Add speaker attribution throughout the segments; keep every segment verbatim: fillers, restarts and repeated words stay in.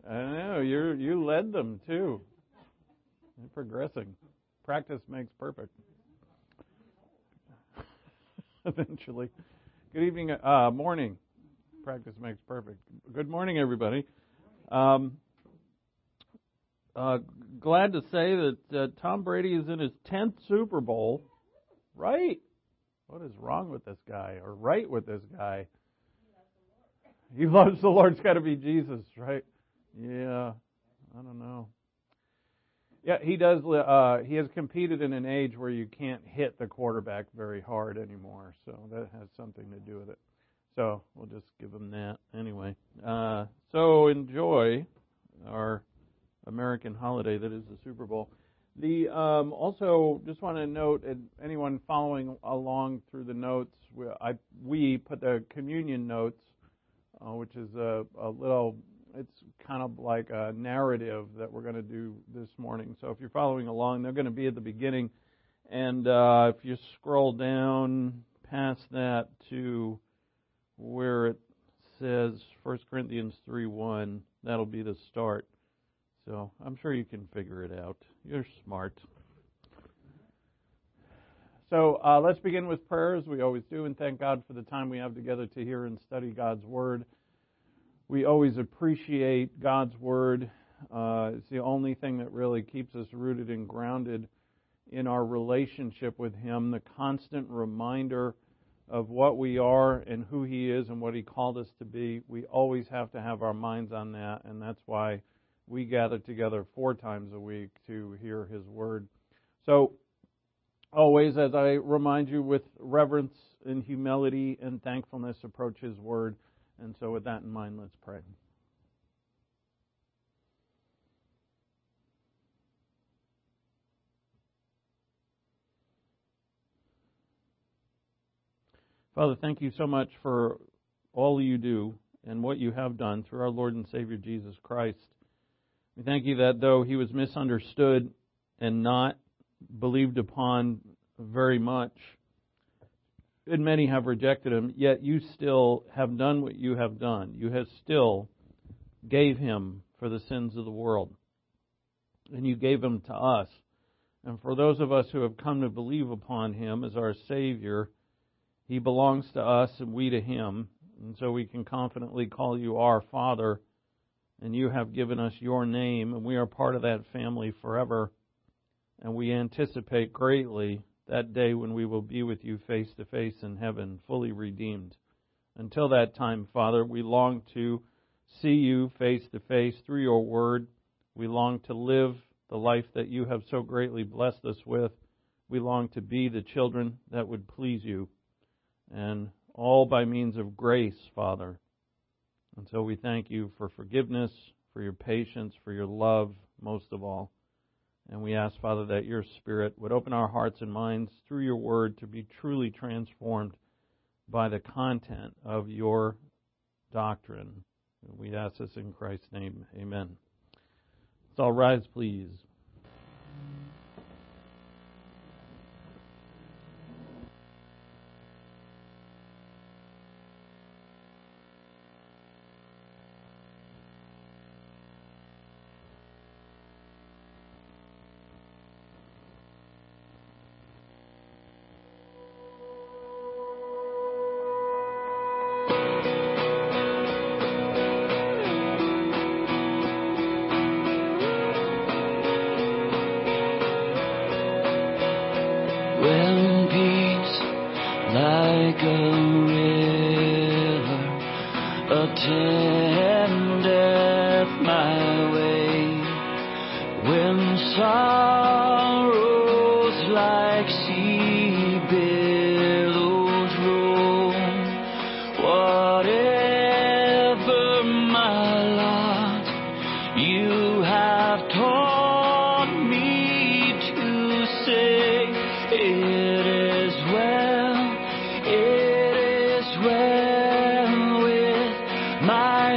Speaker 1: I know, you you led them too. They're progressing. Practice makes perfect. Eventually. Good evening, uh, morning. Practice makes perfect. Good morning, everybody. Um, uh, glad to say that uh, Tom Brady is in his tenth Super Bowl. Right? What is wrong with this guy? Or right with this guy? He loves the Lord. It's got to be Jesus, right? Yeah, I don't know. Yeah, he does. Uh, he has competed in an age where you can't hit the quarterback very hard anymore, so that has something to do with it. So we'll just give him that anyway. Uh, so enjoy our American holiday that is the Super Bowl. The um, also just want to note, anyone following along through the notes, we, I, we put the communion notes, uh, which is a, a little. It's kind of like a narrative that we're going to do this morning. So if you're following along, they're going to be at the beginning. And uh, if you scroll down past that to where it says First Corinthians three one, that'll be the start. So I'm sure you can figure it out. You're smart. So uh, let's begin with prayer, as we always do, and thank God for the time we have together to hear and study God's Word. We always appreciate God's Word. Uh, it's the only thing that really keeps us rooted and grounded in our relationship with Him, the constant reminder of what we are and who He is and what He called us to be. We always have to have our minds on that, and that's why we gather together four times a week to hear His Word. So, always, as I remind you, with reverence and humility and thankfulness, approach His Word. And so with that in mind, let's pray. Father, thank you so much for all you do and what you have done through our Lord and Savior Jesus Christ. We thank you that though He was misunderstood and not believed upon very much, and many have rejected Him, yet you still have done what you have done. You have still gave Him for the sins of the world. And you gave Him to us. And for those of us who have come to believe upon Him as our Savior, He belongs to us and we to Him. And so we can confidently call you our Father. And you have given us your name, and we are part of that family forever. And we anticipate greatly that day when we will be with you face to face in heaven, fully redeemed. Until that time, Father, we long to see you face to face through your word. We long to live the life that you have so greatly blessed us with. We long to be the children that would please you, and all by means of grace, Father. And so we thank you for forgiveness, for your patience, for your love, most of all. And we ask, Father, that your Spirit would open our hearts and minds through your word to be truly transformed by the content of your doctrine. We ask this in Christ's name. Amen. So all rise, please.
Speaker 2: My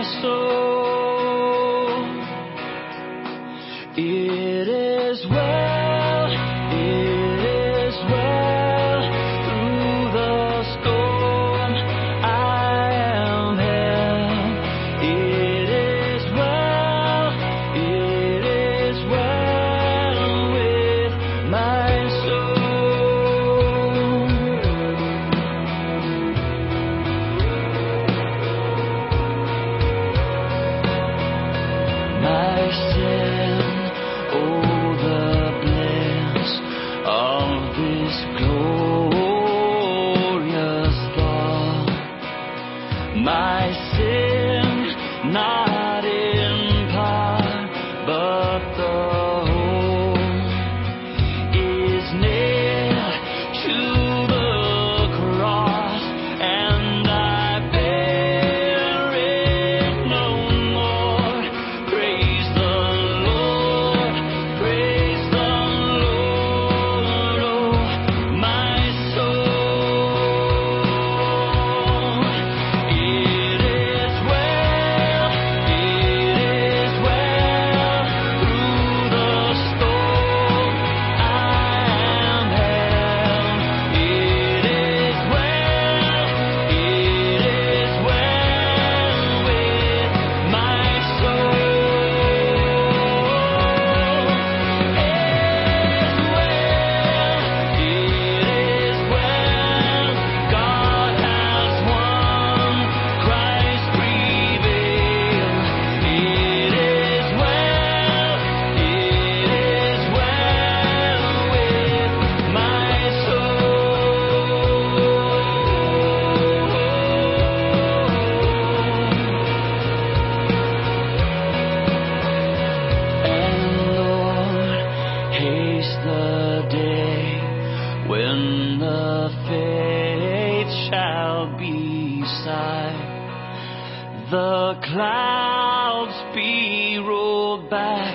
Speaker 2: the faith shall be sight. The clouds be rolled back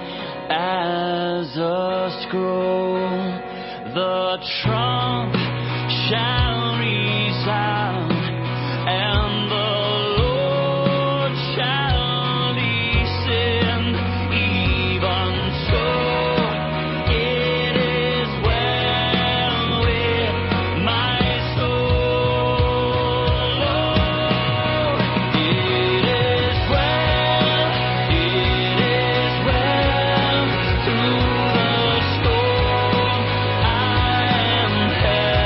Speaker 2: as a scroll. The trump shall resound, and the Lord shall descend. Even so, it is well with my soul. Lord, it is well, it is well. Through the storm I am held.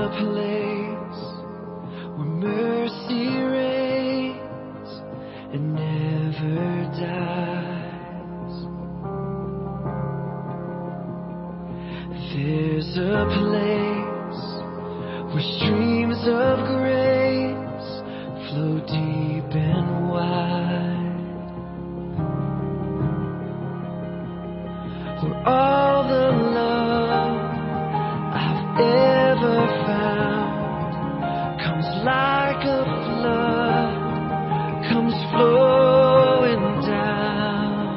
Speaker 2: a place where mercy reigns and never dies. There's a place where streams of grace flow deep and wide, where all the love I've ever found comes like a flood, comes flowing down.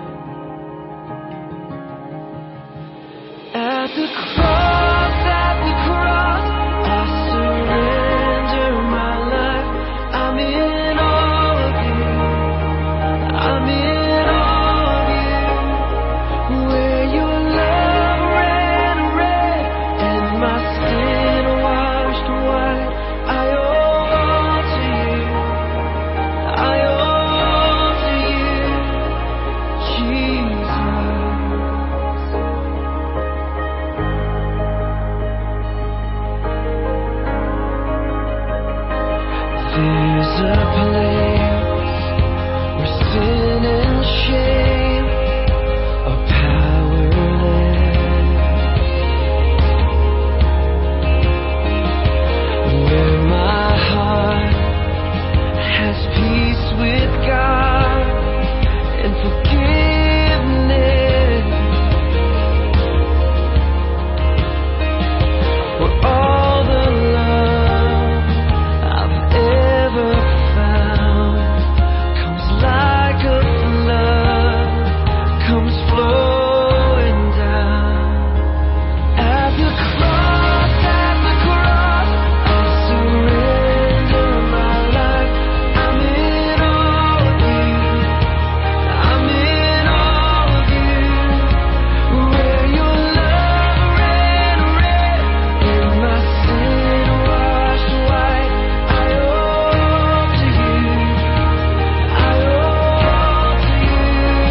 Speaker 2: At the cross, at the cross, I surrender my life. I'm in all of you. I'm in all of you. Where your love ran red and my sin washed white. I owe all to you. I owe all to you, Jesus. There's a place where sin and shame are powerless, where my heart has peace with God and forgiveness, where all the love I've ever found comes like a flood, comes flowing down. At the cross, at the cross, I surrender my life. I'm in all of you. I'm in all of you. Where your love ran red and my sin washed white. I owe all to you. I owe all to you.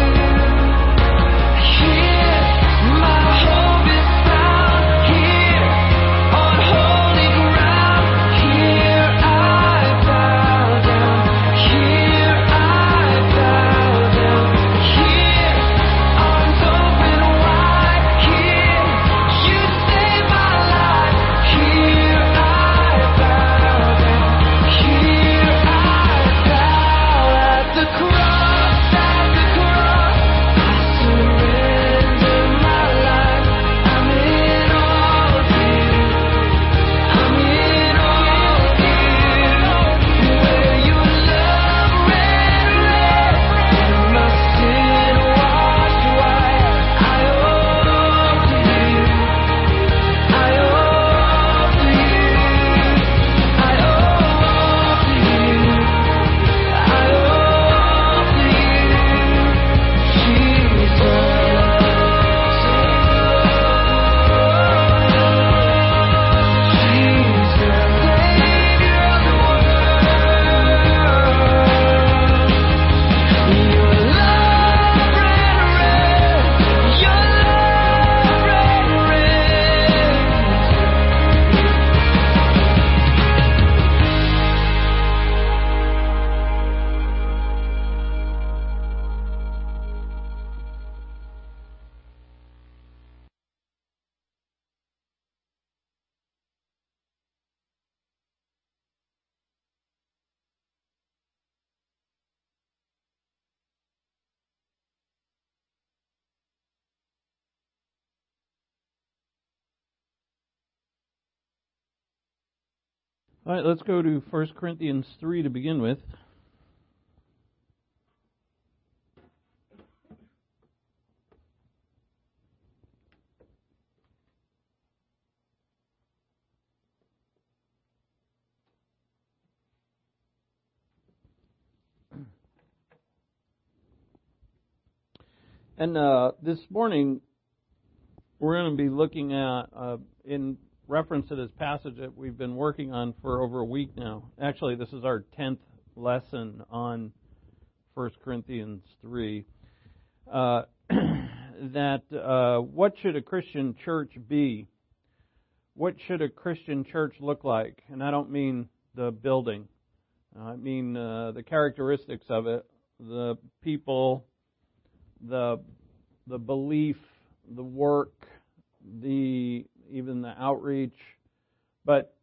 Speaker 2: Here, my hope is found. Here, on holy ground. Here I bow down. Here I bow down. Here, arms open wide. Here, you save my life. Here I bow down. Here I bow at the cross, at the cross. I surrender my life. I'm in all of you. I'm in all of you. Where your love ran red and my sin washed white. I owe all to you. I owe all to you. I owe all to you. I owe all to you, Jesus. Savior of the world. Your love ran red. Your love ran red.
Speaker 1: All right, let's go to First Corinthians three to begin with. And uh, this morning, we're going to be looking at, uh, in reference to this passage that we've been working on for over a week now. Actually, this is our tenth lesson on First Corinthians three. Uh, that uh, what should a Christian church be? what should a Christian church look like? And I don't mean the building. I mean uh, the characteristics of it, the people, the the belief, the work, the even the outreach. But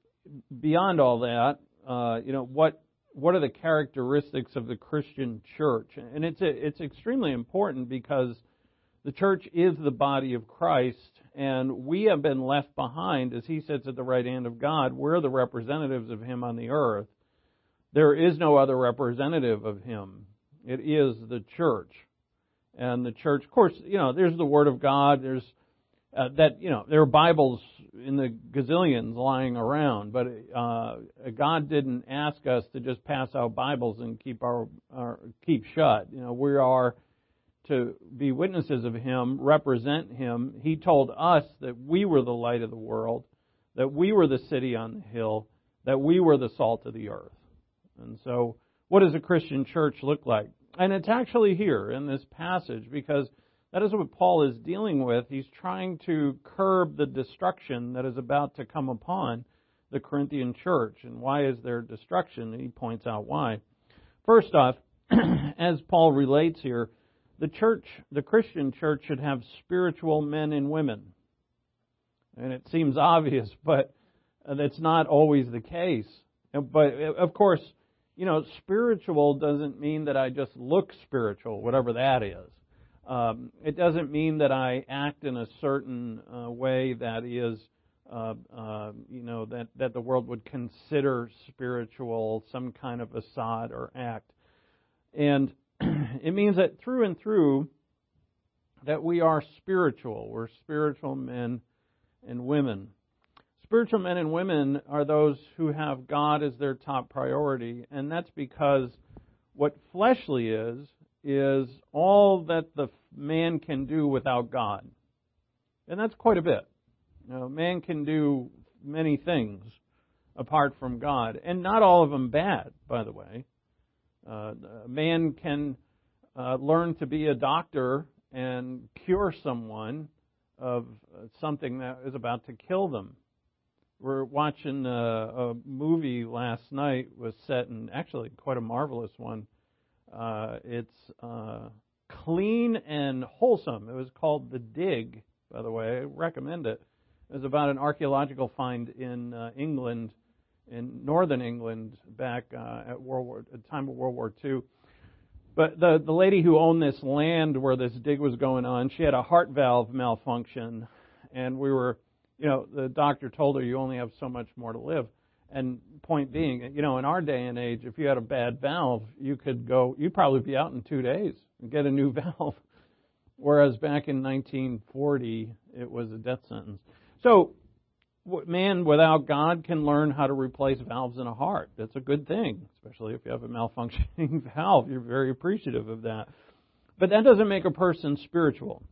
Speaker 1: beyond all that, uh, you know, what what are the characteristics of the Christian church? And it's a, it's extremely important because the church is the body of Christ, and we have been left behind as He sits at the right hand of God. We're the representatives of Him on the earth. There is no other representative of Him. It is the church. And the church, of course, you know, there's the Word of God. There's uh, that, you know, there are Bibles in the gazillions lying around, but uh, God didn't ask us to just pass out Bibles and keep our, our keep shut. You know, we are to be witnesses of Him, represent Him. He told us that we were the light of the world, that we were the city on the hill, that we were the salt of the earth. And so, what does a Christian church look like? And it's actually here in this passage, because that is what Paul is dealing with. He's trying to curb the destruction that is about to come upon the Corinthian church. And why is there destruction? And he points out why. First off, as Paul relates here, the church, the Christian church, should have spiritual men and women. And it seems obvious, but that's not always the case. But, of course, you know, spiritual doesn't mean that I just look spiritual, whatever that is. Um, it doesn't mean that I act in a certain uh, way that is, uh, uh, you know, that, that the world would consider spiritual, some kind of facade or act. And it means that through and through that we are spiritual. We're spiritual men and women. Spiritual men and women are those who have God as their top priority, and that's because what fleshly is, is all that the man can do without God. And that's quite a bit. You know, man can do many things apart from God, and not all of them bad, by the way. Uh, a man can uh, learn to be a doctor and cure someone of something that is about to kill them. We're watching a, a movie last night, was set in actually quite a marvelous one. Uh, it's uh, clean and wholesome. It was called The Dig, by the way. I recommend it. It was about an archaeological find in uh, England, in northern England, back uh, at World War, at the time of World War Two. But the the lady who owned this land where this dig was going on, she had a heart valve malfunction, and we were, you know, the doctor told her you only have so much more to live. And point being, you know, in our day and age, if you had a bad valve, you could go, you'd probably be out in two days and get a new valve. Whereas back in nineteen forty, it was a death sentence. So, man without God can learn how to replace valves in a heart. That's a good thing, especially if you have a malfunctioning valve. You're very appreciative of that. But that doesn't make a person spiritual.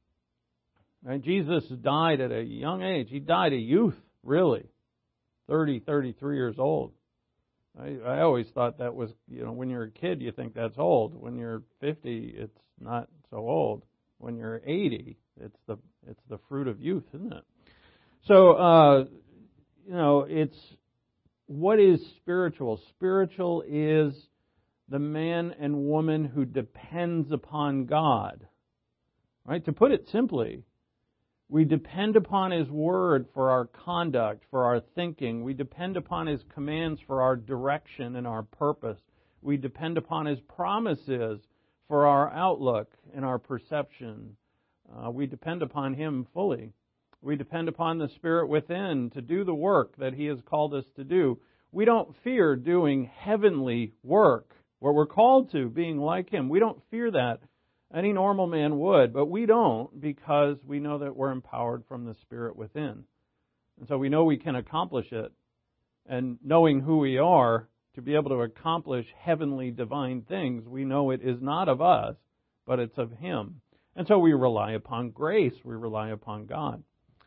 Speaker 1: Right? Jesus died at a young age. He died a youth, really. thirty, thirty-three years old. I, I always thought that was, you know, when you're a kid, you think that's old. When you're fifty, it's not so old. When you're eighty, it's the it's the fruit of youth, isn't it? So, uh, you know, it's, what is spiritual? Spiritual is the man and woman who depends upon God. Right? To put it simply, we depend upon His Word for our conduct, for our thinking. We depend upon His commands for our direction and our purpose. We depend upon His promises for our outlook and our perception. Uh, we depend upon Him fully. We depend upon the Spirit within to do the work that He has called us to do. We don't fear doing heavenly work, what we're called to, being like Him. We don't fear that. Any normal man would, but we don't, because we know that we're empowered from the Spirit within. And so we know we can accomplish it. And knowing who we are, to be able to accomplish heavenly divine things, we know it is not of us, but it's of Him. And so we rely upon grace. We rely upon God.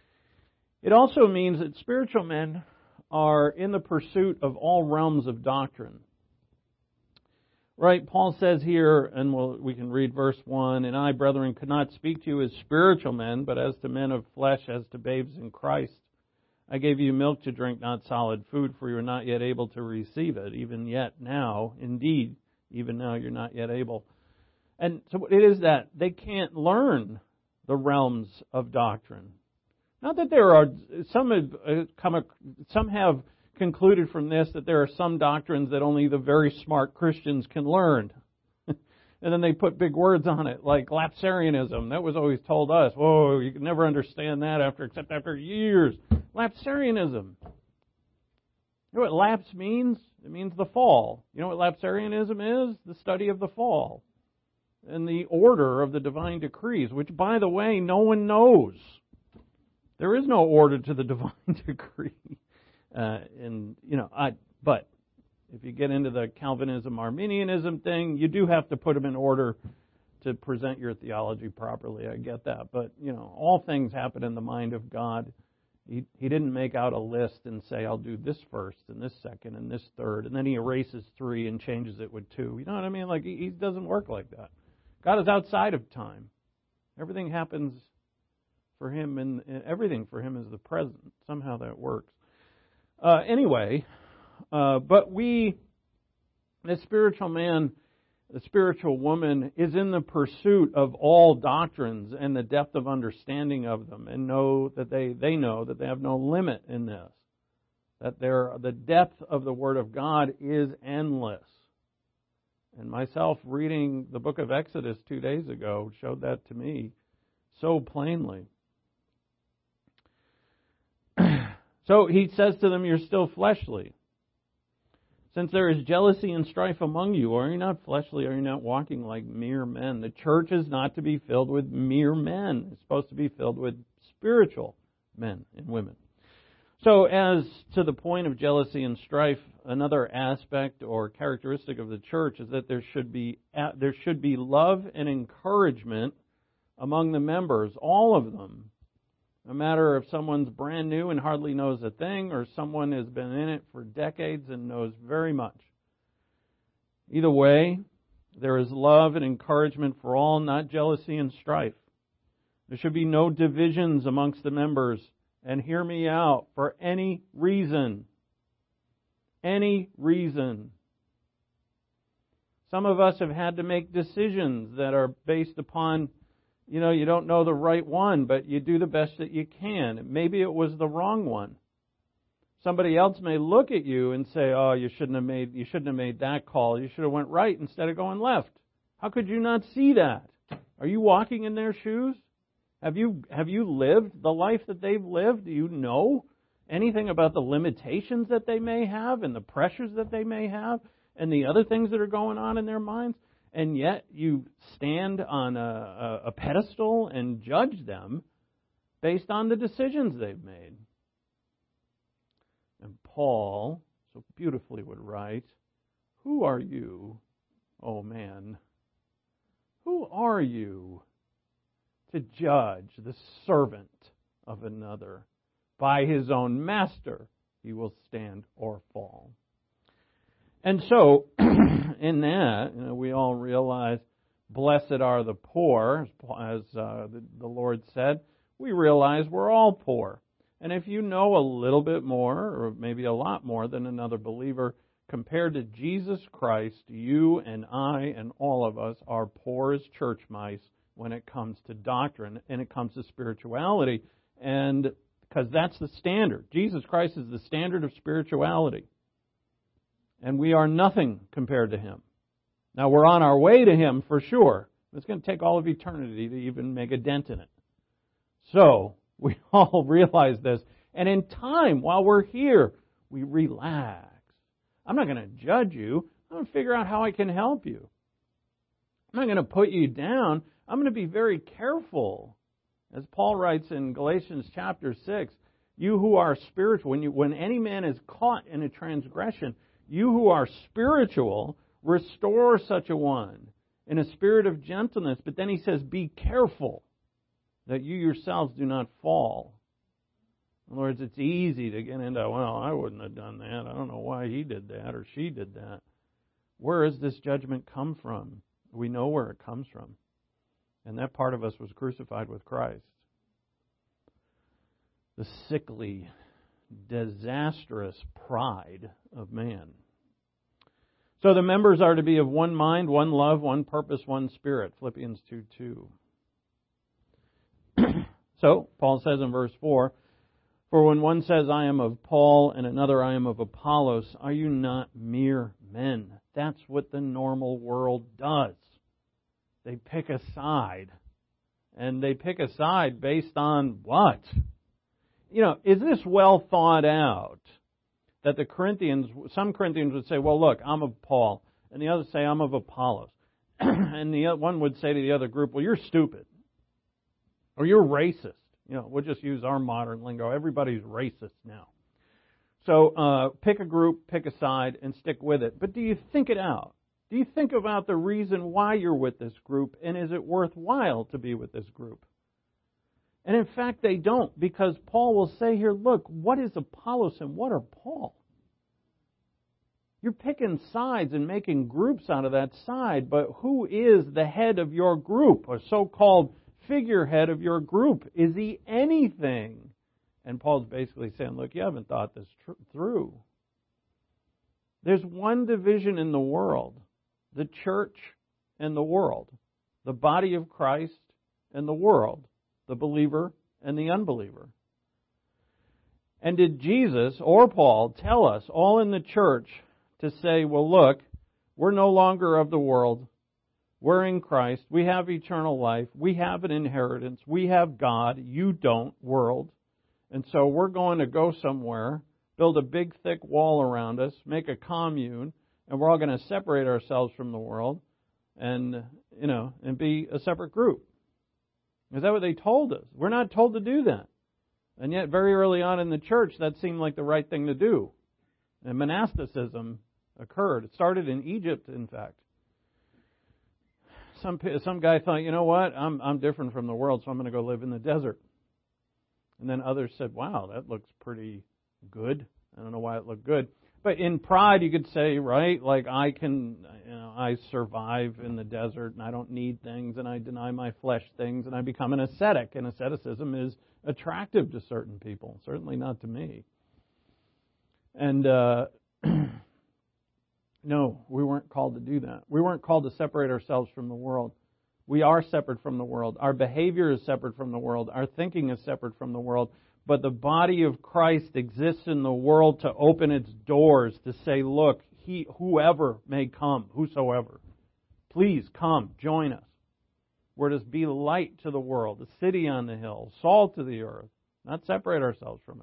Speaker 1: It also means that spiritual men are in the pursuit of all realms of doctrine. Right, Paul says here, and we'll, we can read verse one, "And I, brethren, could not speak to you as spiritual men, but as to men of flesh, as to babes in Christ." I gave you milk to drink, not solid food, for you are not yet able to receive it. Even yet now, indeed, even now you're not yet able. And so it is that they can't learn the realms of doctrine. Not that there are, some have come, some have concluded from this that there are some doctrines that only the very smart Christians can learn. And then they put big words on it, like lapsarianism. That was always told us, whoa, you can never understand that after, except after years. Lapsarianism. You know what lapse means? It means the fall. You know what lapsarianism is? The study of the fall. And the order of the divine decrees, which, by the way, no one knows. There is no order to the divine decree. Uh, and, you know, I, but if you get into the Calvinism, Arminianism thing, you do have to put them in order to present your theology properly. I get that. But, you know, all things happen in the mind of God. He, he didn't make out a list and say, I'll do this first and this second and this third. And then he erases three and changes it with two. You know what I mean? Like, he, he doesn't work like that. God is outside of time. Everything happens for him, and, and everything for him is the present. Somehow that works. Uh, anyway, uh, but we, the spiritual man, the spiritual woman, is in the pursuit of all doctrines and the depth of understanding of them, and know that they, they know that they have no limit in this. That there, the depth of the Word of God is endless. And myself reading the book of Exodus two days ago showed that to me so plainly. So he says to them, you're still fleshly. Since there is jealousy and strife among you, are you not fleshly? Are you not walking like mere men? The church is not to be filled with mere men. It's supposed to be filled with spiritual men and women. So as to the point of jealousy and strife, another aspect or characteristic of the church is that there should be there should be love and encouragement among the members, all of them. No matter if someone's brand new and hardly knows a thing, or someone has been in it for decades and knows very much. Either way, there is love and encouragement for all, not jealousy and strife. There should be no divisions amongst the members. And hear me out, for any reason. Any reason. Some of us have had to make decisions that are based upon, you know, you don't know the right one, but you do the best that you can. Maybe it was the wrong one. Somebody else may look at you and say, oh, you shouldn't have made, you shouldn't have made that call. You should have went right instead of going left. How could you not see that? Are you walking in their shoes? Have you have you lived the life that they've lived? Do you know anything about the limitations that they may have and the pressures that they may have and the other things that are going on in their minds? And yet you stand on a, a, a pedestal and judge them based on the decisions they've made. And Paul so beautifully would write, who are you, oh man? Who are you to judge the servant of another? By his own master he will stand or fall. And so, in that, you know, we all realize, blessed are the poor, as uh, the, the Lord said. We realize we're all poor. And if you know a little bit more, or maybe a lot more than another believer, compared to Jesus Christ, you and I and all of us are poor as church mice when it comes to doctrine and it comes to spirituality. And because that's the standard. Jesus Christ is the standard of spirituality. And we are nothing compared to Him. Now, we're on our way to Him for sure. It's going to take all of eternity to even make a dent in it. So, we all realize this. And in time, while we're here, we relax. I'm not going to judge you. I'm going to figure out how I can help you. I'm not going to put you down. I'm going to be very careful. As Paul writes in Galatians chapter six, you who are spiritual, when, you, when any man is caught in a transgression, you who are spiritual, restore such a one in a spirit of gentleness. But then he says, be careful that you yourselves do not fall. In other words, it's easy to get into, well, I wouldn't have done that. I don't know why he did that or she did that. Where does this judgment come from? We know where it comes from. And that part of us was crucified with Christ. The sickly disastrous pride of man. So the members are to be of one mind, one love, one purpose, one spirit. Philippians two two. So, Paul says in verse four, for when one says, I am of Paul, and another, I am of Apollos, are you not mere men? That's what the normal world does. They pick a side. And they pick a side based on what? You know, is this well thought out? That the Corinthians, some Corinthians would say, well, look, I'm of Paul. And the others say, I'm of Apollos. And the one would say to the other group, well, you're stupid. Or you're racist. You know, we'll just use our modern lingo. Everybody's racist now. So uh, pick a group, pick a side, and stick with it. But do you think it out? Do you think about the reason why you're with this group, and is it worthwhile to be with this group? And in fact, they don't, because Paul will say here, look, what is Apollos and what are Paul? You're picking sides and making groups out of that side, but who is the head of your group, or so-called figurehead of your group? Is he anything? And Paul's basically saying, look, you haven't thought this tr- through. There's one division in the world, the church and the world, the body of Christ and the world, the believer and the unbeliever. And did Jesus or Paul tell us all in the church to say, well, look, we're no longer of the world. We're in Christ. We have eternal life. We have an inheritance. We have God. You don't, world. And so we're going to go somewhere, build a big, thick wall around us, make a commune, and we're all going to separate ourselves from the world and, you know, and be a separate group. Is that what they told us? We're not told to do that. And yet, very early on in the church, that seemed like the right thing to do. And monasticism occurred. It started in Egypt, in fact. Some some guy thought, you know what, I'm I'm different from the world, so I'm going to go live in the desert. And then others said, wow, that looks pretty good. I don't know why it looked good. But in pride, you could say, right, like I can, you know, I survive in the desert and I don't need things and I deny my flesh things and I become an ascetic. And asceticism is attractive to certain people, certainly not to me. And uh, no, we weren't called to do that. We weren't called to separate ourselves from the world. We are separate from the world. Our behavior is separate from the world. Our thinking is separate from the world. But the body of Christ exists in the world to open its doors, to say, look, he, whoever may come, whosoever, please come, join us. We're to be light to the world, a city on the hill, salt to the earth, not separate ourselves from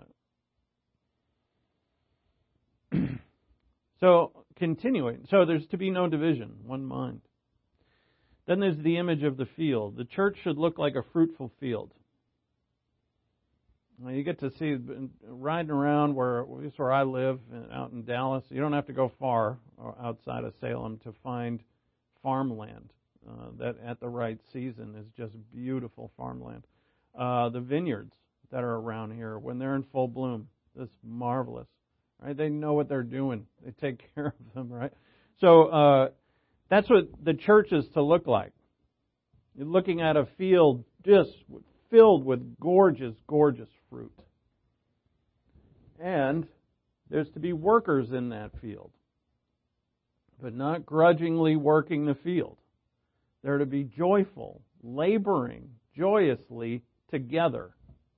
Speaker 1: it. So, continuing. So there's to be no division, one mind. Then there's the image of the field. The church should look like a fruitful field. Now you get to see, riding around where, this is where I live, out in Dallas. You don't have to go far outside of Salem to find farmland uh, that at the right season is just beautiful farmland. Uh, the vineyards that are around here, when they're in full bloom, it's marvelous. Right? They know what they're doing. They take care of them, right? So uh, that's what the church is to look like. You're looking at a field just filled with gorgeous, gorgeous fruit. And there's to be workers in that field, but not grudgingly working the field. They're to be joyful, laboring joyously together.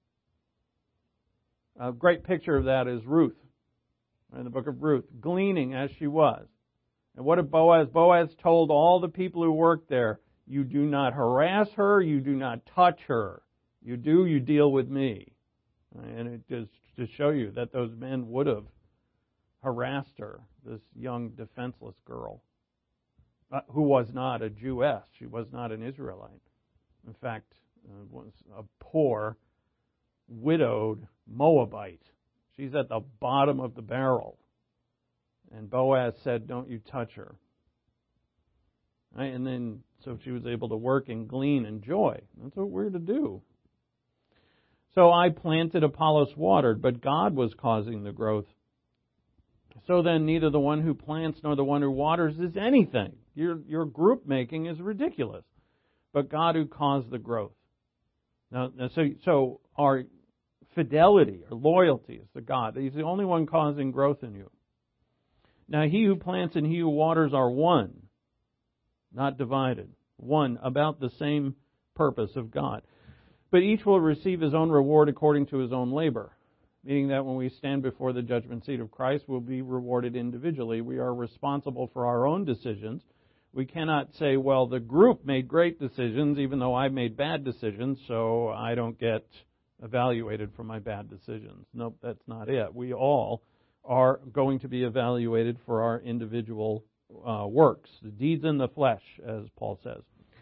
Speaker 1: A great picture of that is Ruth, in the book of Ruth, gleaning as she was. And what did Boaz? Boaz told all the people who worked there, you do not harass her, you do not touch her. You do, you deal with me. And it just to show you that those men would have harassed her, this young defenseless girl, uh, who was not a Jewess. She was not an Israelite. In fact, uh, was a poor, widowed Moabite. She's at the bottom of the barrel. And Boaz said, don't you touch her. Right? And then, so she was able to work and glean and joy. That's what we're to do. So I planted, Apollos watered, but God was causing the growth. So then neither the one who plants nor the one who waters is anything. Your, your group making is ridiculous. But God who caused the growth. Now, so, so our fidelity or loyalty is to God. He's the only one causing growth in you. Now, he who plants and he who waters are one, not divided. One, about the same purpose of God. But each will receive his own reward according to his own labor. Meaning that when we stand before the judgment seat of Christ, we'll be rewarded individually. We are responsible for our own decisions. We cannot say, well, the group made great decisions, even though I made bad decisions, so I don't get evaluated for my bad decisions. Nope, that's not it. We all are going to be evaluated for our individual uh, works, the deeds in the flesh, as Paul says.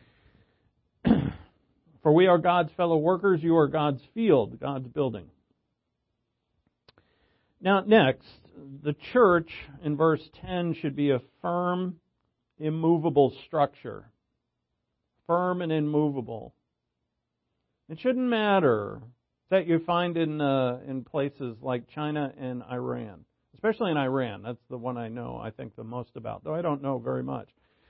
Speaker 1: For we are God's fellow workers, you are God's field, God's building. Now, next, the church in verse ten should be a firm, immovable structure. Firm and immovable. It shouldn't matter that you find in uh, in places like China and Iran, especially in Iran. That's the one I know, I think, the most about, though I don't know very much.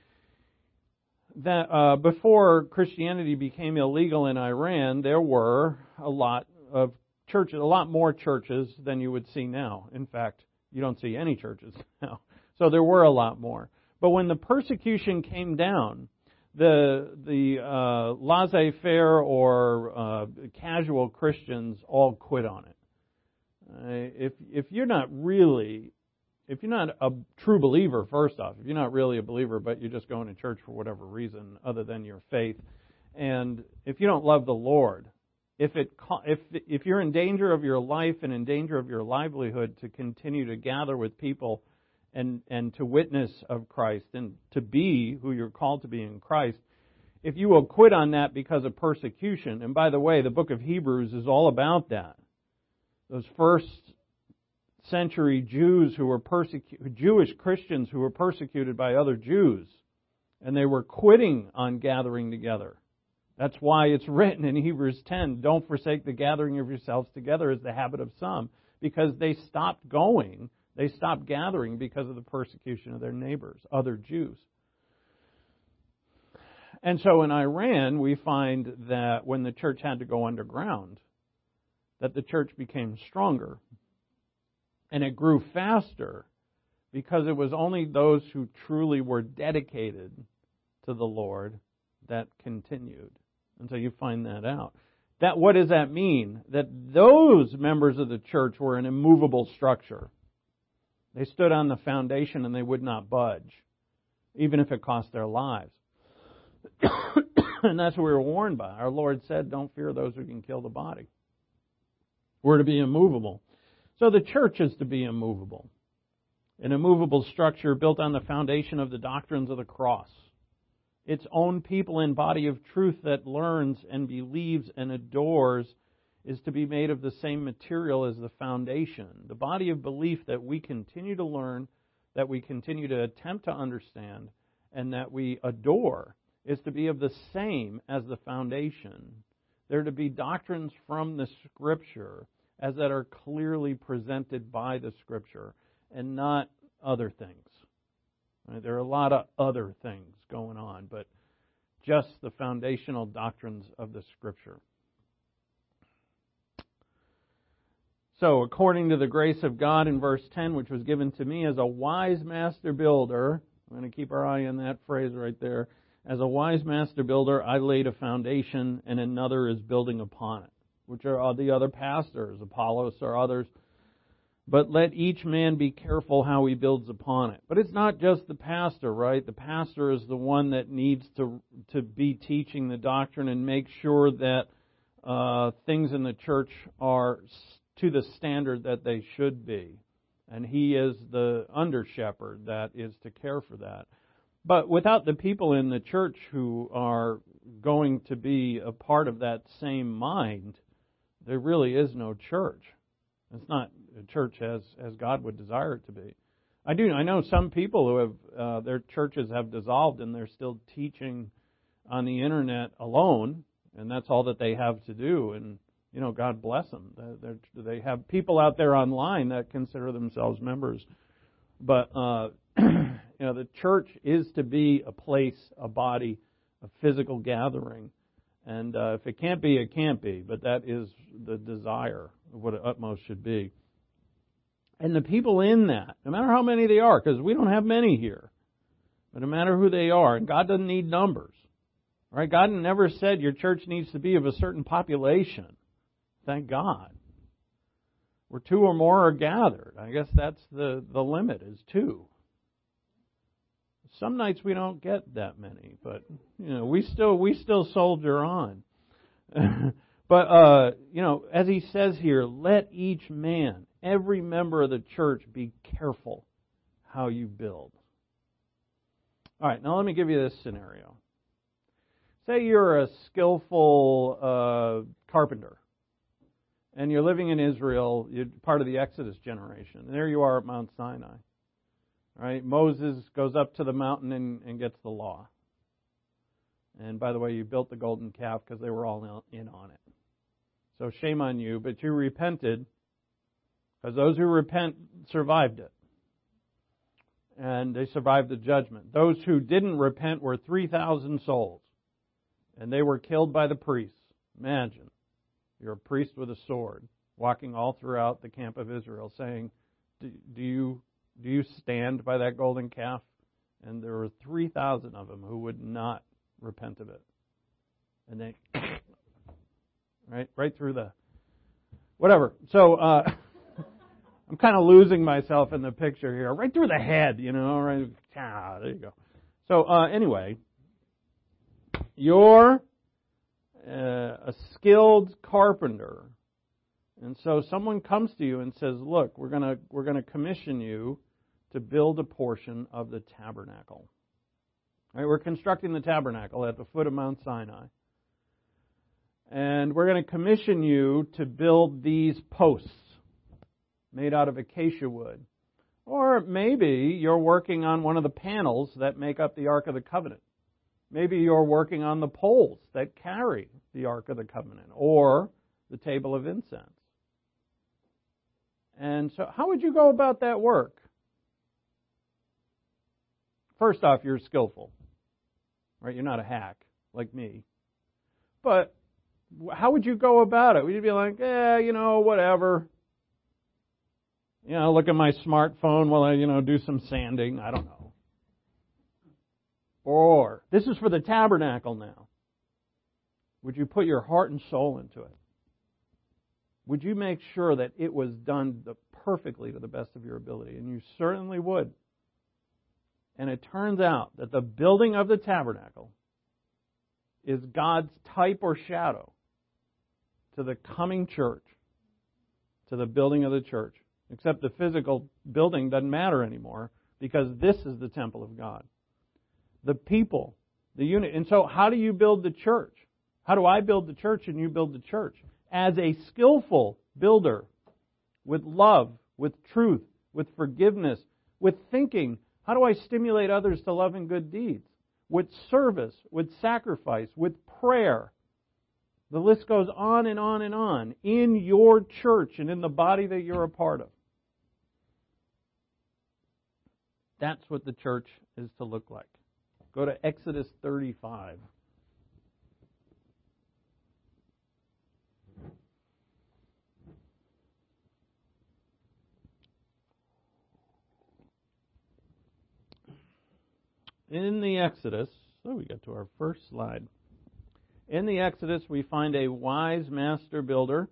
Speaker 1: That uh, before Christianity became illegal in Iran, there were a lot of churches, a lot more churches than you would see now. In fact, you don't see any churches now. So there were a lot more. But when the persecution came down, the the uh, laissez-faire or uh, casual Christians all quit on it. Uh, if if you're not really, if you're not a true believer, first off, if you're not really a believer, but you're just going to church for whatever reason other than your faith, and if you don't love the Lord, if it if if you're in danger of your life and in danger of your livelihood to continue to gather with people and and to witness of Christ and to be who you're called to be in Christ, if you will quit on that because of persecution, and by the way, the book of Hebrews is all about that. Those first century Jews who were persecuted, Jewish Christians who were persecuted by other Jews, and they were quitting on gathering together. That's why it's written in Hebrews ten, don't forsake the gathering of yourselves together as the habit of some, because they stopped going, they stopped gathering because of the persecution of their neighbors, other Jews. And so in Iran, we find that when the church had to go underground, that the church became stronger. And it grew faster because it was only those who truly were dedicated to the Lord that continued. And so you find that out. That what does that mean? That those members of the church were an immovable structure. They stood on the foundation and they would not budge, even if it cost their lives. And that's what we were warned by. Our Lord said, don't fear those who can kill the body. We're to be immovable. So the church is to be immovable. An immovable structure built on the foundation of the doctrines of the cross. Its own people and body of truth that learns and believes and adores is to be made of the same material as the foundation. The body of belief that we continue to learn, that we continue to attempt to understand, and that we adore is to be of the same as the foundation. They're to be doctrines from the Scripture as that are clearly presented by the Scripture and not other things. Right? There are a lot of other things going on, but just the foundational doctrines of the Scripture. So, according to the grace of God in verse ten, which was given to me as a wise master builder, I'm going to keep our eye on that phrase right there. As a wise master builder, I laid a foundation and another is building upon it, which are the other pastors, Apollos or others. But let each man be careful how he builds upon it. But it's not just the pastor, right? The pastor is the one that needs to to be teaching the doctrine and make sure that uh, things in the church are to the standard that they should be. And he is the under-shepherd that is to care for that. But without the people in the church who are going to be a part of that same mind, there really is no church. It's not a church as, as God would desire it to be. I do. I know some people who have uh, their churches have dissolved and they're still teaching on the internet alone, and that's all that they have to do. And you know, God bless them. They're, they have people out there online that consider themselves members. But uh, you know, the church is to be a place, a body, a physical gathering. And uh, if it can't be, it can't be. But that is the desire of what an utmost should be. And the people in that, no matter how many they are, because we don't have many here, but no matter who they are, and God doesn't need numbers. Right? God never said your church needs to be of a certain population. Thank God. Where two or more are gathered. I guess that's the, the limit, is two. Some nights we don't get that many, but you know, we still we still soldier on. But uh, you know, as he says here, let each man, every member of the church, be careful how you build. All right, now let me give you this scenario. Say you're a skillful uh, carpenter, and you're living in Israel, you're part of the Exodus generation. And there you are at Mount Sinai. Right? Moses goes up to the mountain and, and gets the law. And by the way, you built the golden calf because they were all in on it. So shame on you, but you repented, because those who repent survived it. And they survived the judgment. Those who didn't repent were three thousand souls. And they were killed by the priests. Imagine, you're a priest with a sword, walking all throughout the camp of Israel, saying, do, do you do you stand by that golden calf? And there were three thousand of them who would not repent of it. And they, right, right through the, whatever. So, uh, I'm kind of losing myself in the picture here. Right through the head, you know, right, ah, there you go. So, uh, anyway, you're uh, a skilled carpenter. And so someone comes to you and says, look, we're going to we're going to commission you to build a portion of the tabernacle. All right, we're constructing the tabernacle at the foot of Mount Sinai. And we're going to commission you to build these posts made out of acacia wood. Or maybe you're working on one of the panels that make up the Ark of the Covenant. Maybe you're working on the poles that carry the Ark of the Covenant, or the table of incense. And so how would you go about that work? First off, you're skillful. Right? You're not a hack like me. But how would you go about it? Would you be like, eh, you know, whatever. You know, look at my smartphone while I, you know, do some sanding. I don't know. Or, this is for the tabernacle now. Would you put your heart and soul into it? Would you make sure that it was done perfectly to the best of your ability? And you certainly would. And it turns out that the building of the tabernacle is God's type or shadow to the coming church, to the building of the church. Except the physical building doesn't matter anymore, because this is the temple of God. The people, the unit. And so how do you build the church? How do I build the church and you build the church? As a skillful builder, with love, with truth, with forgiveness, with thinking, how do I stimulate others to love and good deeds? With service, with sacrifice, with prayer. The list goes on and on and on in your church and in the body that you're a part of. That's what the church is to look like. Go to Exodus thirty-five. In the Exodus, so we got to our first slide. In the Exodus, we find a wise master builder.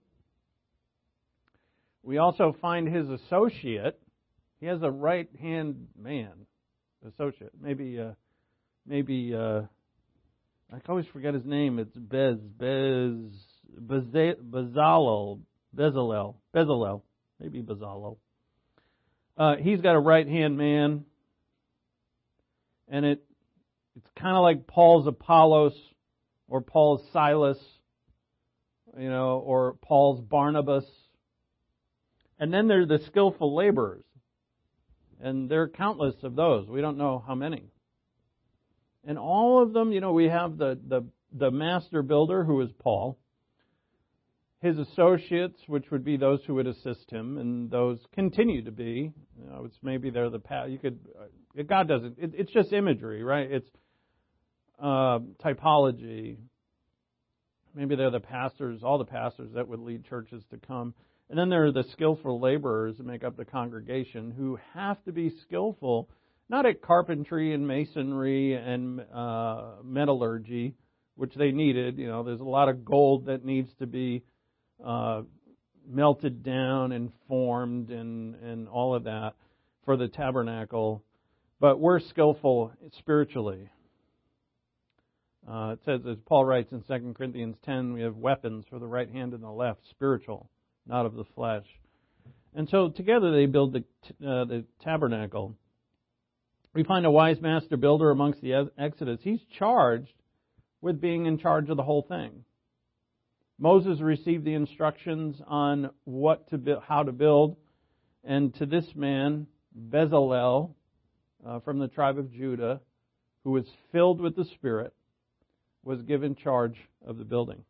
Speaker 1: We also find his associate. He has a right-hand man, associate. Maybe, uh, maybe uh, I always forget his name. It's Bez, Bez, Bez, Bezalel, Bezalel, Bezalel, maybe Bezalel. Uh, he's got a right-hand man. And it it's kind of like Paul's Apollos, or Paul's Silas, you know, or Paul's Barnabas. And then there are the skillful laborers. And there are countless of those. We don't know how many. And all of them, you know, we have the, the, the master builder, who is Paul. His associates, which would be those who would assist him, and those continue to be. You know, it's maybe they're the path. You could, uh, God doesn't. It, it's just imagery, right? It's uh, typology. Maybe they're the pastors, all the pastors that would lead churches to come. And then there are the skillful laborers that make up the congregation who have to be skillful, not at carpentry and masonry and uh, metallurgy, which they needed. You know, there's a lot of gold that needs to be uh, melted down and formed and, and all of that for the tabernacle. But we're skillful spiritually. Uh, it says, as Paul writes in Second Corinthians ten, we have weapons for the right hand and the left, spiritual, not of the flesh. And so together they build the, uh, the tabernacle. We find a wise master builder amongst the Exodus. He's charged with being in charge of the whole thing. Moses received the instructions on what to build, how to build, and to this man, Bezalel, uh, from the tribe of Judah, who was filled with the Spirit, was given charge of the building.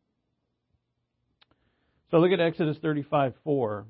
Speaker 1: So look at Exodus thirty-five four.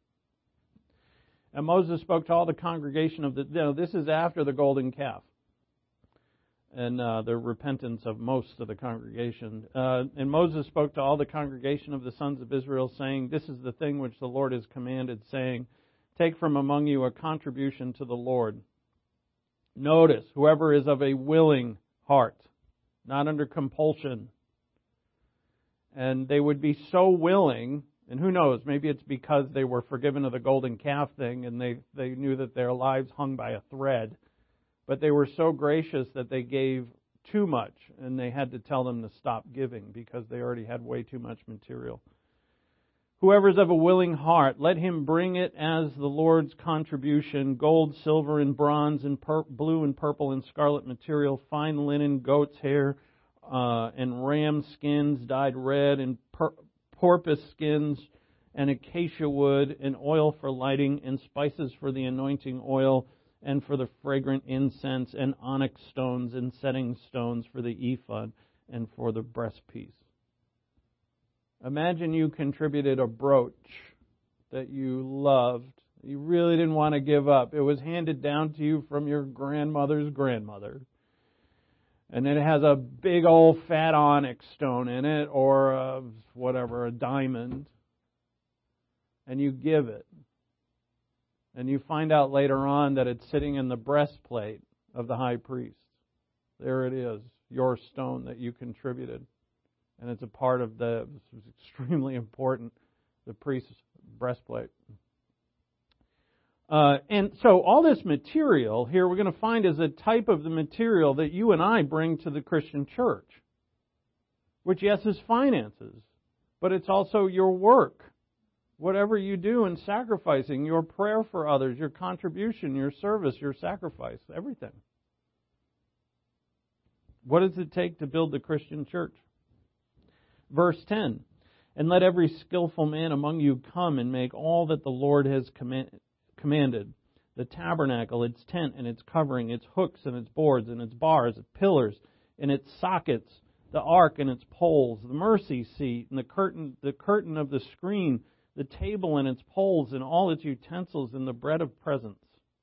Speaker 1: And Moses spoke to all the congregation of the... You know, this is after the golden calf and uh, the repentance of most of the congregation. Uh, and Moses spoke to all the congregation of the sons of Israel, saying, "This is the thing which the Lord has commanded, saying, take from among you a contribution to the Lord. Notice, whoever is of a willing heart, not under compulsion." And they would be so willing, and who knows, maybe it's because they were forgiven of the golden calf thing and they, they knew that their lives hung by a thread. But they were so gracious that they gave too much, and they had to tell them to stop giving because they already had way too much material. "Whoever is of a willing heart, let him bring it as the Lord's contribution, gold, silver, and bronze, and pur- blue and purple and scarlet material, fine linen, goat's hair, uh, and ram skins dyed red, and per- porpoise skins, and acacia wood, and oil for lighting, and spices for the anointing oil, and for the fragrant incense, and onyx stones, and setting stones for the ephod, and for the breastpiece." Imagine you contributed a brooch that you loved. You really didn't want to give up. It was handed down to you from your grandmother's grandmother. And it has a big old fat onyx stone in it, or a, whatever, a diamond. And you give it. And you find out later on that it's sitting in the breastplate of the high priest. There it is, your stone that you contributed. And it's a part of the, this is extremely important, the priest's breastplate. Uh, and so all this material here we're going to find is a type of the material that you and I bring to the Christian church. Which, yes, is finances. But it's also your work. Whatever you do in sacrificing, your prayer for others, your contribution, your service, your sacrifice, everything. What does it take to build the Christian church? Verse ten, "And let every skillful man among you come and make all that the Lord has command, commanded, the tabernacle, its tent and its covering, its hooks and its boards and its bars, its pillars and its sockets, the ark and its poles, the mercy seat and the curtain, the curtain of the screen, the table and its poles and all its utensils, and the bread of presence,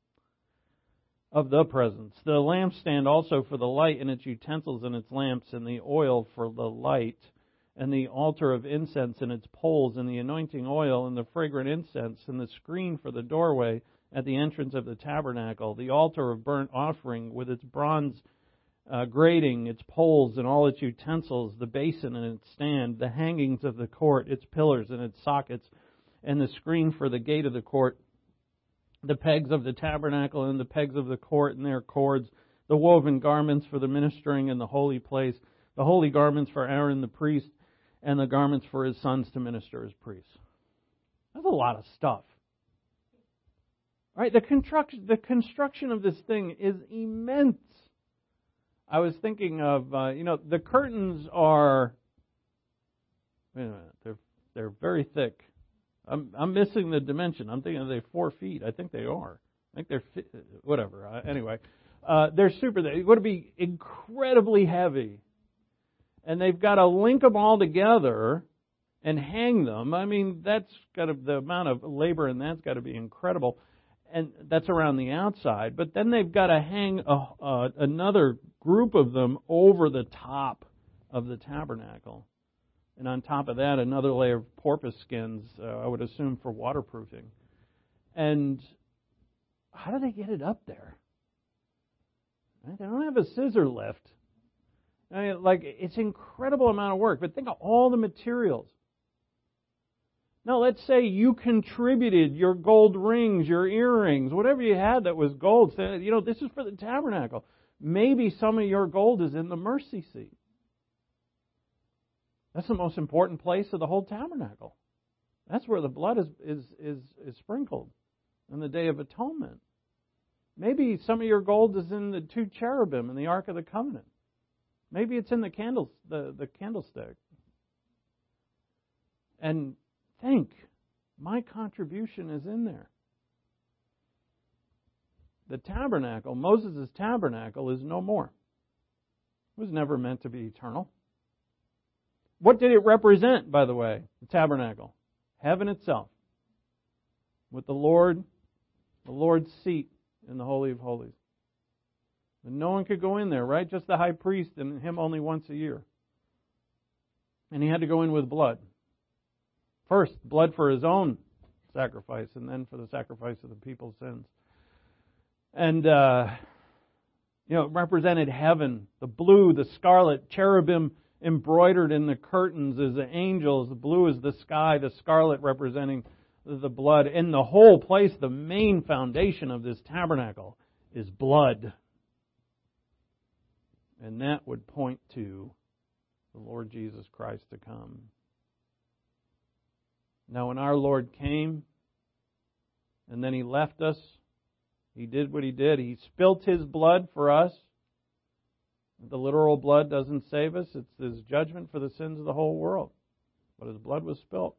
Speaker 1: of the presence, the lampstand also for the light and its utensils and its lamps, and the oil for the light, and the altar of incense and its poles, and the anointing oil and the fragrant incense, and the screen for the doorway at the entrance of the tabernacle, the altar of burnt offering with its bronze uh, grating, its poles and all its utensils, the basin and its stand, the hangings of the court, its pillars and its sockets, and the screen for the gate of the court, the pegs of the tabernacle and the pegs of the court and their cords, the woven garments for the ministering in the holy place, the holy garments for Aaron the priest, and the garments for his sons to minister as priests." That's a lot of stuff. All right, the construction, the construction of this thing is immense. I was thinking of, uh, you know, the curtains are, wait a minute, they're they're very thick. I'm I'm missing the dimension. I'm thinking they're four feet. I think they are. I think they're fi- whatever. Uh, anyway, uh, they're super. They're going to be incredibly heavy. And they've got to link them all together and hang them. I mean, that's got to, the amount of labor in that's got to be incredible. And that's around the outside. But then they've got to hang a, uh, another group of them over the top of the tabernacle. And on top of that, another layer of porpoise skins, uh, I would assume for waterproofing. And how do they get it up there? Right? They don't have a scissor lift. I mean, like, it's an incredible amount of work. But think of all the materials. Now, let's say you contributed your gold rings, your earrings, whatever you had that was gold. Say, you know, this is for the tabernacle. Maybe some of your gold is in the mercy seat. That's the most important place of the whole tabernacle. That's where the blood is, is, is, is sprinkled on the Day of Atonement. Maybe some of your gold is in the two cherubim in the Ark of the Covenant. Maybe it's in the candles, the, the candlestick. And think, my contribution is in there. The tabernacle, Moses' tabernacle, is no more. It was never meant to be eternal. What did it represent, by the way, the tabernacle? Heaven itself. With the Lord, the Lord's seat in the Holy of Holies. And no one could go in there, right? Just the high priest and him only once a year. And he had to go in with blood. First, blood for his own sacrifice, and then for the sacrifice of the people's sins. And, uh, you know, it represented heaven. The blue, the scarlet, cherubim embroidered in the curtains as the angels. The blue is the sky, the scarlet representing the blood. In the whole place, the main foundation of this tabernacle is blood. And that would point to the Lord Jesus Christ to come. Now, when our Lord came, and then He left us, He did what He did. He spilt His blood for us. The literal blood doesn't save us. It's His judgment for the sins of the whole world. But His blood was spilt.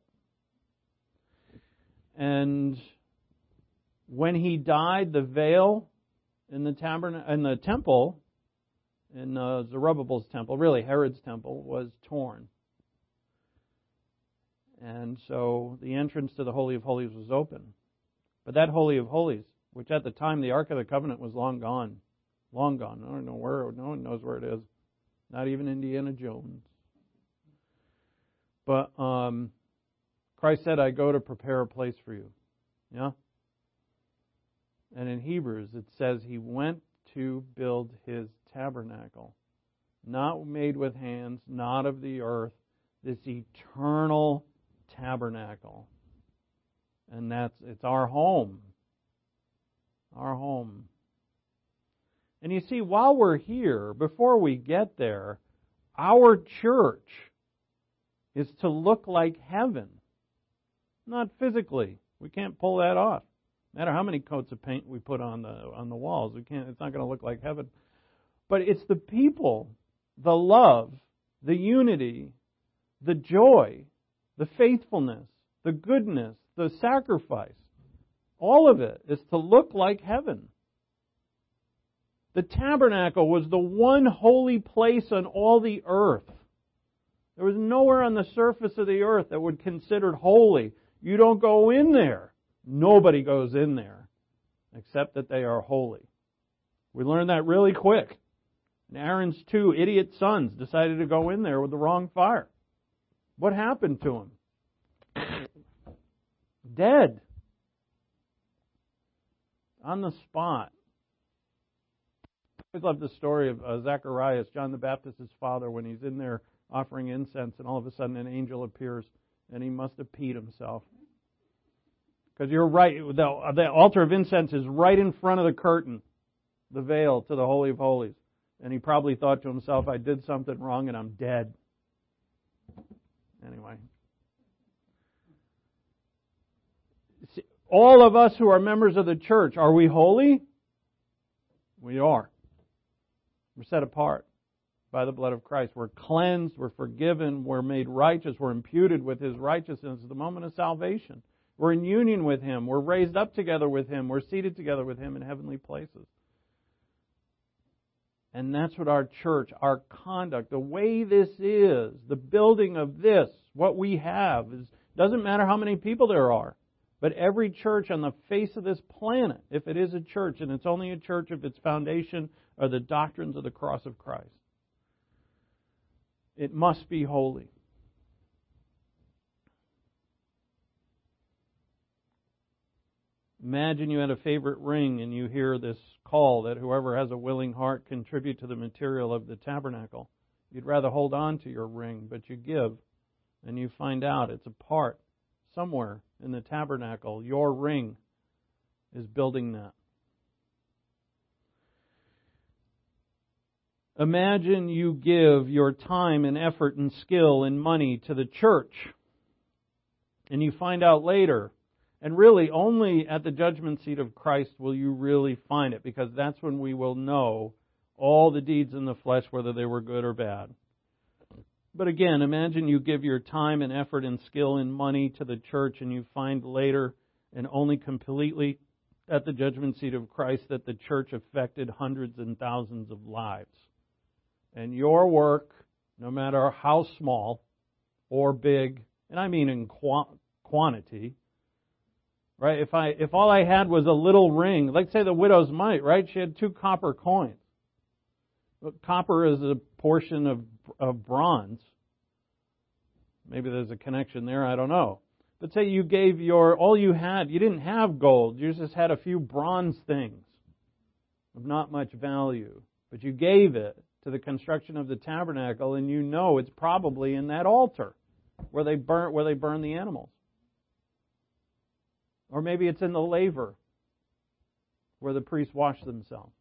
Speaker 1: And when He died, the veil in the tabernacle, in the temple, in uh, Zerubbabel's temple, really Herod's temple, was torn. And so the entrance to the Holy of Holies was open. But that Holy of Holies, which at the time the Ark of the Covenant was long gone, long gone. I don't know where, no one knows where it is. Not even Indiana Jones. But um, Christ said, I go to prepare a place for you. Yeah? And in Hebrews it says He went to build His tabernacle. Not made with hands, not of the earth. This eternal tabernacle. And that's, it's our home. Our home. And you see, while we're here, before we get there, our church is to look like heaven. Not physically. We can't pull that off. No matter how many coats of paint we put on the on the walls, we can't. It's not going to look like heaven. But it's the people, the love, the unity, the joy, the faithfulness, the goodness, the sacrifice. All of it is to look like heaven. The tabernacle was the one holy place on all the earth. There was nowhere on the surface of the earth that would be considered holy. You don't go in there. Nobody goes in there except that they are holy. We learned that really quick. And Aaron's two idiot sons decided to go in there with the wrong fire. What happened to them? Dead. On the spot. I always love the story of uh, Zacharias, John the Baptist's father, when he's in there offering incense, and all of a sudden an angel appears, and he must have peed himself. Because you're right, the, the altar of incense is right in front of the curtain, the veil to the Holy of Holies. And he probably thought to himself, I did something wrong and I'm dead. Anyway. See, all of us who are members of the church, are we holy? We are. We're set apart by the blood of Christ. We're cleansed, we're forgiven, we're made righteous, we're imputed with His righteousness at the moment of salvation. We're in union with Him. We're raised up together with Him. We're seated together with Him in heavenly places. And that's what our church, our conduct, the way this is, the building of this, what we have, is doesn't matter how many people there are. But every church on the face of this planet, if it is a church, and it's only a church if its foundation are the doctrines of the cross of Christ, it must be holy. Imagine you had a favorite ring and you hear this call that whoever has a willing heart contribute to the material of the tabernacle. You'd rather hold on to your ring, but you give, and you find out it's a part somewhere in the tabernacle. Your ring is building that. Imagine you give your time and effort and skill and money to the church, and you find out later, and really only at the judgment seat of Christ will you really find it, because that's when we will know all the deeds in the flesh, whether they were good or bad. But again, imagine you give your time and effort and skill and money to the church, and you find later, and only completely at the judgment seat of Christ, that the church affected hundreds and thousands of lives. And your work, no matter how small or big, and I mean in qu- quantity, right? If I if all I had was a little ring, let's say the widow's mite, right? She had two copper coins. Copper is a portion of of bronze. Maybe there's a connection there, I don't know. But say you gave your, all you had, you didn't have gold, you just had a few bronze things of not much value. But you gave it to the construction of the tabernacle, and you know it's probably in that altar where they burn where they burn the animals. Or maybe it's in the laver where the priests wash themselves.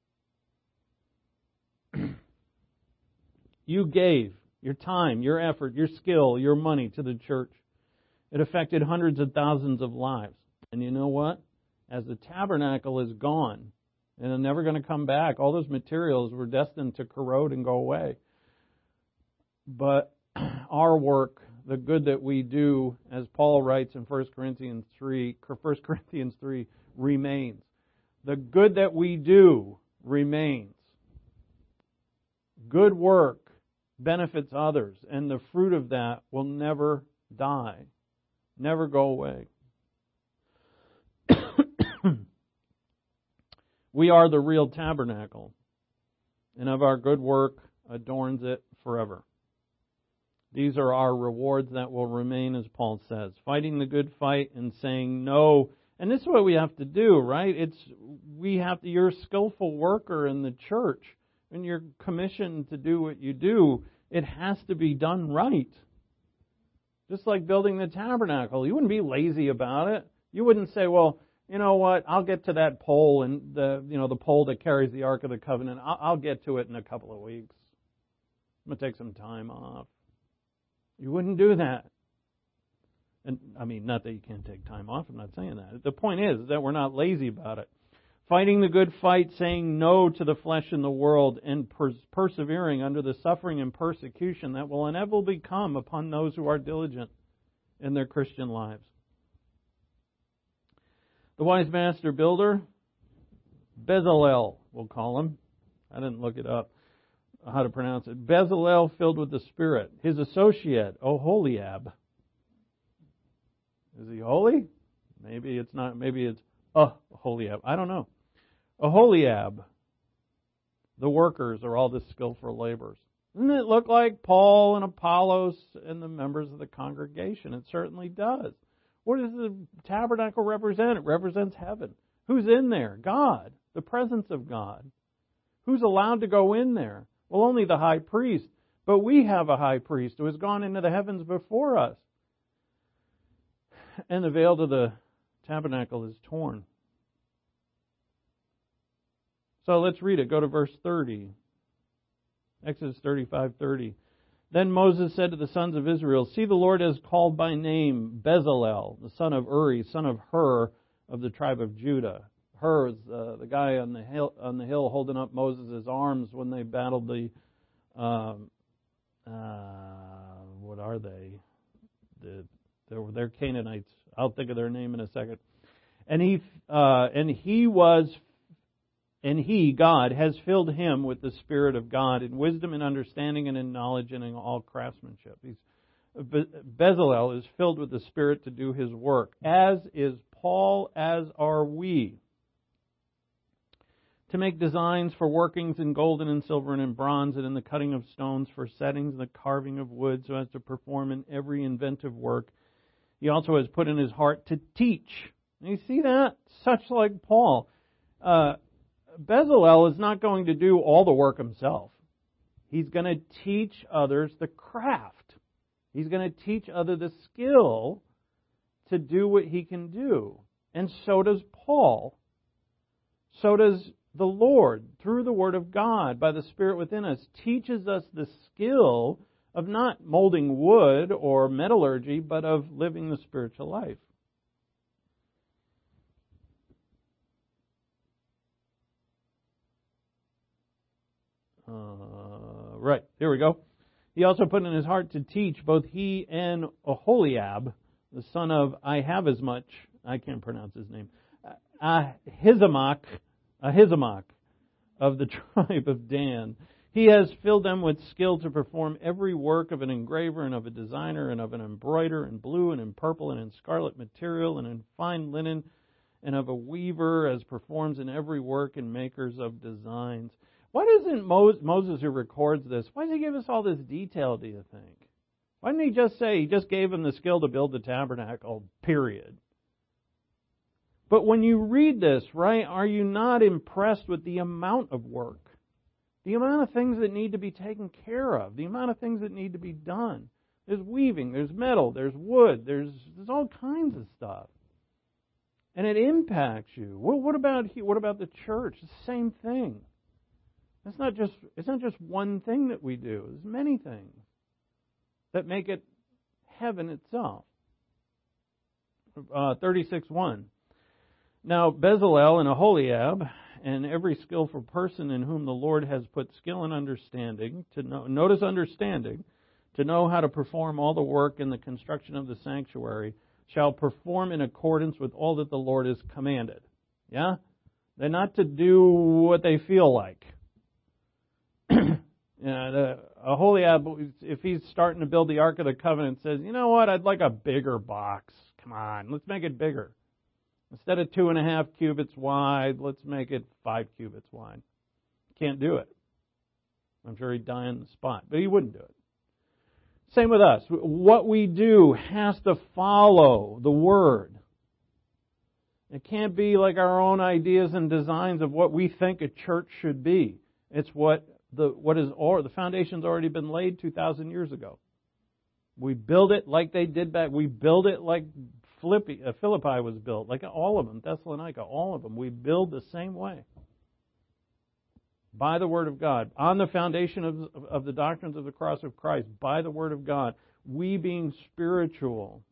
Speaker 1: You gave your time, your effort, your skill, your money to the church. It affected hundreds of thousands of lives. And you know what? As the tabernacle is gone, and they're never going to come back, all those materials were destined to corrode and go away. But our work, the good that we do, as Paul writes in First Corinthians three, First Corinthians three, remains. The good that we do remains. Good work benefits others, and the fruit of that will never die, never go away. We are the real tabernacle, and of our good work adorns it forever. These are our rewards that will remain, as Paul says. Fighting the good fight and saying no. And this is what we have to do, right? It's we have to, you're a skillful worker in the church, and you're commissioned to do what you do. It has to be done right. Just like building the tabernacle. You wouldn't be lazy about it. You wouldn't say, well, you know what, I'll get to that pole, and the you know the pole that carries the Ark of the Covenant, I'll, I'll get to it in a couple of weeks. I'm going to take some time off. You wouldn't do that. And I mean, not that you can't take time off, I'm not saying that. The point is that we're not lazy about it. Fighting the good fight, saying no to the flesh and the world, and pers- persevering under the suffering and persecution that will inevitably come upon those who are diligent in their Christian lives. The wise master builder, Bezalel, we'll call him. I didn't look it up, how to pronounce it. Bezalel, filled with the Spirit. His associate, Oholiab. Is he holy? Maybe it's not. Maybe it's Oholiab. I don't know. Oholiab. The workers are all the skillful laborers. Doesn't it look like Paul and Apollos and the members of the congregation? It certainly does. What does the tabernacle represent? It represents heaven. Who's in there? God. The presence of God. Who's allowed to go in there? Well, only the high priest. But we have a high priest who has gone into the heavens before us. And the veil to the tabernacle is torn. So let's read it. Go to verse thirty. Exodus thirty-five thirty. Then Moses said to the sons of Israel, see, the Lord has called by name Bezalel, the son of Uri, son of Hur, of the tribe of Judah. Hur is uh, the guy on the hill on the hill holding up Moses' arms when they battled the um, uh, what are they? The they're, they're Canaanites. I'll think of their name in a second. And he uh, and he was and he God has filled him with the Spirit of God in wisdom and understanding and in knowledge and in all craftsmanship. He's, Bezalel is filled with the Spirit to do his work, as is Paul, as are we. To make designs for workings in gold and in silver and in bronze and in the cutting of stones for settings and the carving of wood, so as to perform in every inventive work. He also has put in his heart to teach And you see that? Such like Paul. Uh, Bezalel is not going to do all the work himself. He's going to teach others the craft. He's going to teach others the skill to do what he can do. And so does Paul. So does the Lord, through the Word of God, by the Spirit within us, teaches us the skill of not molding wood or metallurgy, but of living the spiritual life. Uh, right, here we go. He also put in his heart to teach both he and Aholiab, the son of Ahisamach, I can't pronounce his name, Ahisamach, Ahisamach of the tribe of Dan. He has filled them with skill to perform every work of an engraver and of a designer and of an embroiderer in blue and in purple and in scarlet material and in fine linen and of a weaver as performs in every work and makers of designs. Why doesn't Moses, who records this, why does he give us all this detail, do you think? Why didn't he just say he just gave him the skill to build the tabernacle, period? But when you read this, right, are you not impressed with the amount of work? The amount of things that need to be taken care of, the amount of things that need to be done. There's weaving, there's metal, there's wood, there's there's all kinds of stuff. And it impacts you. Well, what about what about the church? The same thing. It's not just it's not just one thing that we do. There's many things that make it heaven itself. Uh, thirty-six one. Now Bezalel and Aholiab and every skillful person in whom the Lord has put skill and understanding, to know, notice understanding, to know how to perform all the work in the construction of the sanctuary, shall perform in accordance with all that the Lord has commanded. Yeah? They're not to do what they feel like. Yeah, the, Aholiab, if he's starting to build the Ark of the Covenant, says, you know what, I'd like a bigger box. Come on, let's make it bigger. Instead of two and a half cubits wide, let's make it five cubits wide. Can't do it. I'm sure he'd die on the spot, but he wouldn't do it. Same with us. What we do has to follow the Word. It can't be like our own ideas and designs of what we think a church should be. It's what the what is or the foundation's already been laid two thousand years ago. We build it like they did back. We build it like Philippi, uh, Philippi was built, like all of them, Thessalonica, all of them. We build the same way. By the Word of God, on the foundation of, of the doctrines of the cross of Christ, by the Word of God, we being spiritual.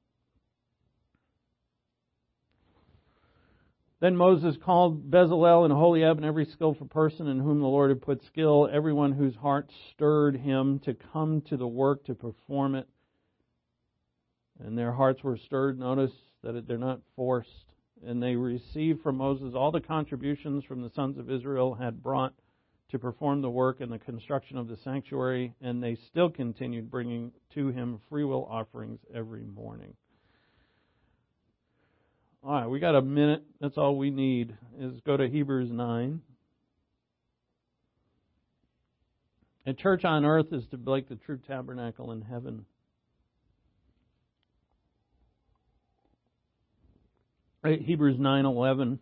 Speaker 1: Then Moses called Bezalel and Aholiab and every skillful person in whom the Lord had put skill, everyone whose heart stirred him to come to the work to perform it. And their hearts were stirred. Notice that they're not forced. And they received from Moses all the contributions from the sons of Israel had brought to perform the work and the construction of the sanctuary. And they still continued bringing to him freewill offerings every morning. All right, we got a minute. That's all we need is go to Hebrews nine. A church on earth is to be like the true tabernacle in heaven. Right, Hebrews nine eleven.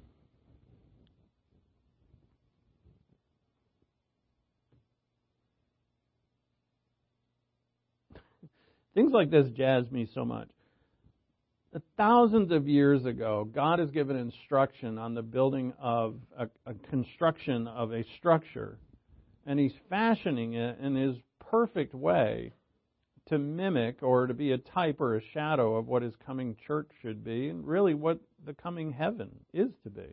Speaker 1: Things like this jazz me so much. Thousands of years ago, God has given instruction on the building of a, a construction of a structure, and He's fashioning it in His perfect way to mimic or to be a type or a shadow of what His coming church should be, and really what the coming heaven is to be.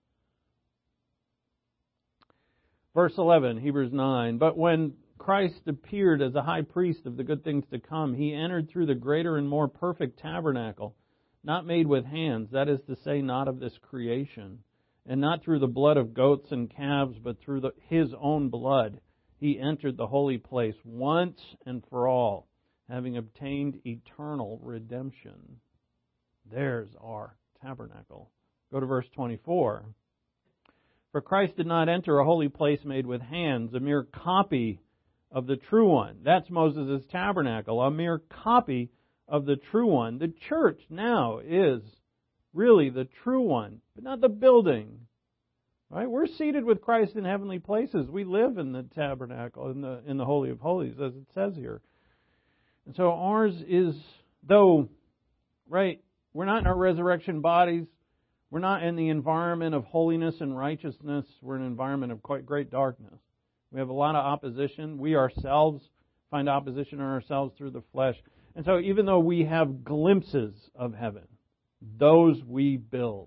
Speaker 1: Verse eleven, Hebrews nine, but when Christ appeared as a high priest of the good things to come, He entered through the greater and more perfect tabernacle, not made with hands, that is to say, not of this creation, and not through the blood of goats and calves, but through the, His own blood. He entered the holy place once and for all, having obtained eternal redemption. There's our tabernacle. Go to verse twenty-four. For Christ did not enter a holy place made with hands, a mere copy of the true one. That's Moses' tabernacle, a mere copy of the true one. The church now is really the true one, but not the building. Right? We're seated with Christ in heavenly places. We live in the tabernacle, in the in the Holy of Holies, as it says here. And so ours is, though, right, we're not in our resurrection bodies. We're not in the environment of holiness and righteousness. We're in an environment of quite great darkness. We have a lot of opposition. We ourselves find opposition in ourselves through the flesh. And so even though we have glimpses of heaven, those we build.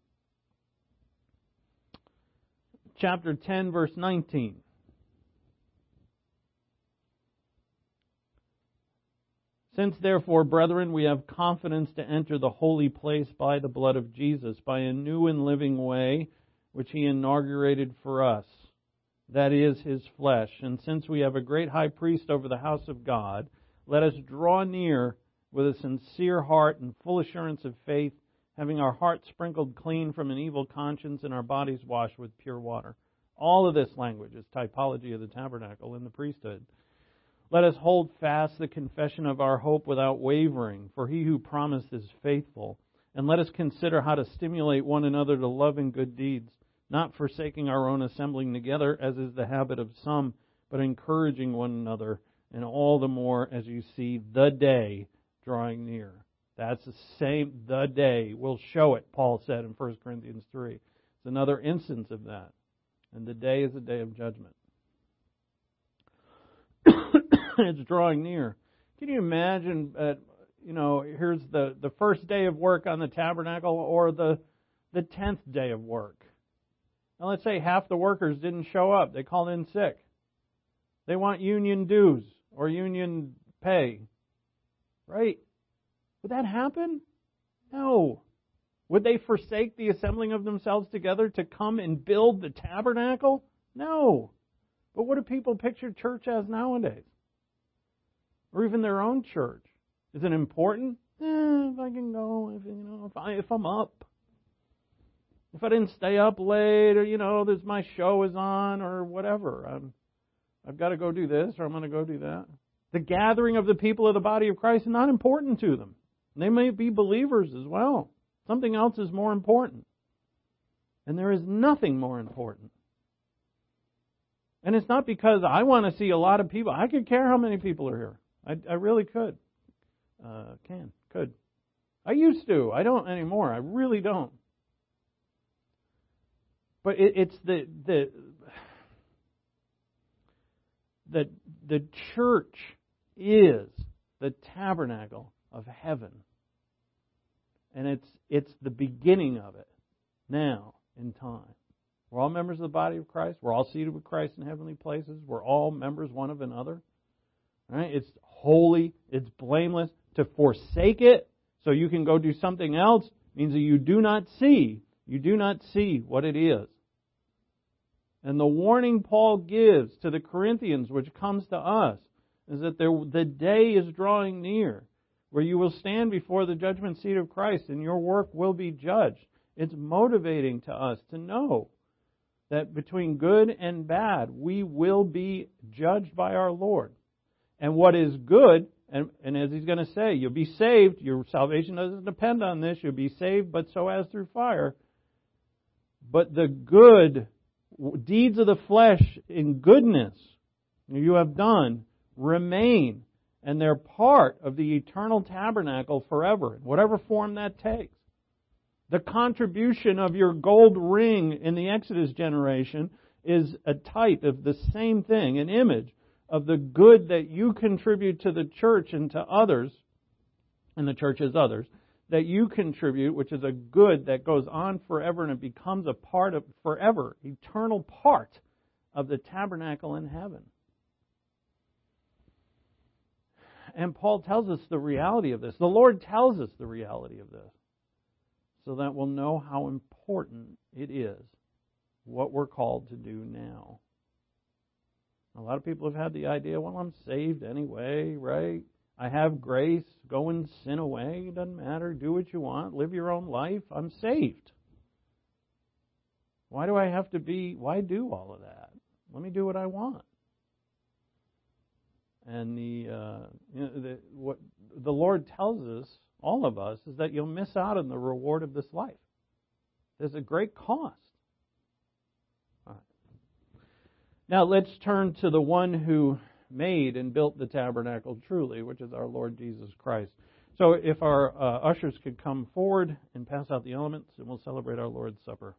Speaker 1: Chapter ten, verse nineteen. Since therefore, brethren, we have confidence to enter the holy place by the blood of Jesus, by a new and living way, which He inaugurated for us, that is, His flesh. And since we have a great high priest over the house of God, let us draw near with a sincere heart and full assurance of faith, having our hearts sprinkled clean from an evil conscience and our bodies washed with pure water. All of this language is typology of the tabernacle and the priesthood. Let us hold fast the confession of our hope without wavering, for He who promised is faithful. And let us consider how to stimulate one another to love and good deeds, not forsaking our own assembling together, as is the habit of some, but encouraging one another, and all the more as you see the day drawing near. That's the same, the day. We'll show it, Paul said in First Corinthians three. It's another instance of that. And the day is a day of judgment. It's drawing near. Can you imagine, uh, you know, here's the, the first day of work on the tabernacle or the the tenth day of work. Now let's say half the workers didn't show up. They called in sick. They want union dues or union pay. Right? Would that happen? No. Would they forsake the assembling of themselves together to come and build the tabernacle? No. But what do people picture church as nowadays? Or even their own church? Is it important? Eh, if I can go, if you know, if I if I'm up, if I didn't stay up late, or you know, there's my show is on, or whatever. I'm, I've got to go do this, or I'm going to go do that. The gathering of the people of the body of Christ is not important to them. They may be believers as well. Something else is more important, and there is nothing more important. And it's not because I want to see a lot of people. I could care how many people are here. I, I really could. Uh, can. Could. I used to. I don't anymore. I really don't. But it, it's the the the the church is the tabernacle of heaven. And it's it's the beginning of it now in time. We're all members of the body of Christ. We're all seated with Christ in heavenly places. We're all members one of another. Right? It's holy. It's blameless. To forsake it so you can go do something else means that you do not see. You do not see what it is. And the warning Paul gives to the Corinthians, which comes to us, is that there, the day is drawing near where you will stand before the judgment seat of Christ and your work will be judged. It's motivating to us to know that between good and bad, we will be judged by our Lord. And what is good, and, and as he's going to say, you'll be saved. Your salvation doesn't depend on this. You'll be saved, but so as through fire. But the good deeds of the flesh in goodness you have done remain, and they're part of the eternal tabernacle forever, in whatever form that takes. The contribution of your gold ring in the Exodus generation is a type of the same thing, an image of the good that you contribute to the church and to others, and the church as others, that you contribute, which is a good that goes on forever and it becomes a part of forever, eternal part of the tabernacle in heaven. And Paul tells us the reality of this. The Lord tells us the reality of this, so that we'll know how important it is, what we're called to do now. A lot of people have had the idea, well, I'm saved anyway, right? I have grace. Go and sin away. It doesn't matter. Do what you want. Live your own life. I'm saved. Why do I have to be, why do all of that? Let me do what I want. And the, uh, you know, the, what the Lord tells us all of us, is that you'll miss out on the reward of this life. There's a great cost. All right. Now let's turn to the one who made and built the tabernacle truly, which is our Lord Jesus Christ. So if our uh, ushers could come forward and pass out the elements, and we'll celebrate our Lord's Supper.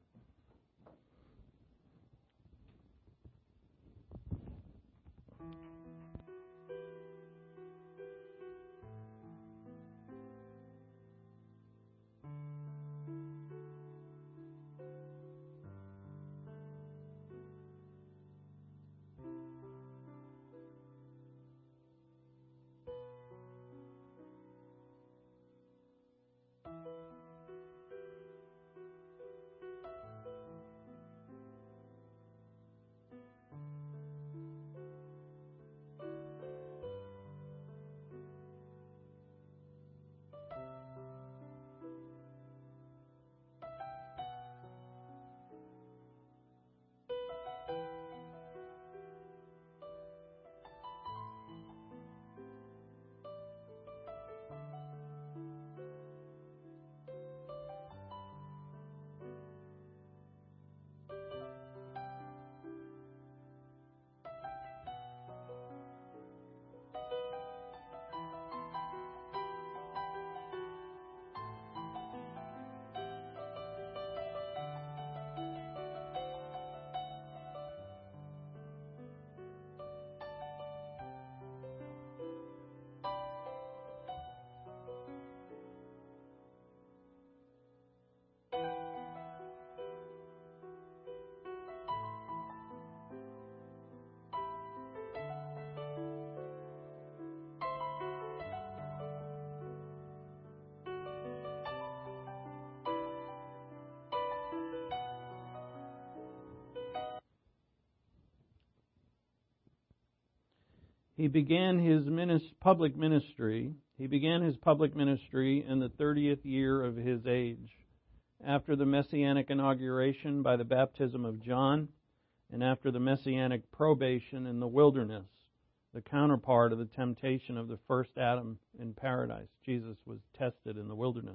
Speaker 1: He began his minis- public ministry. He began his public ministry in the thirtieth year of his age, after the Messianic inauguration by the baptism of John, and after the Messianic probation in the wilderness, the counterpart of the temptation of the first Adam in paradise. Jesus was tested in the wilderness.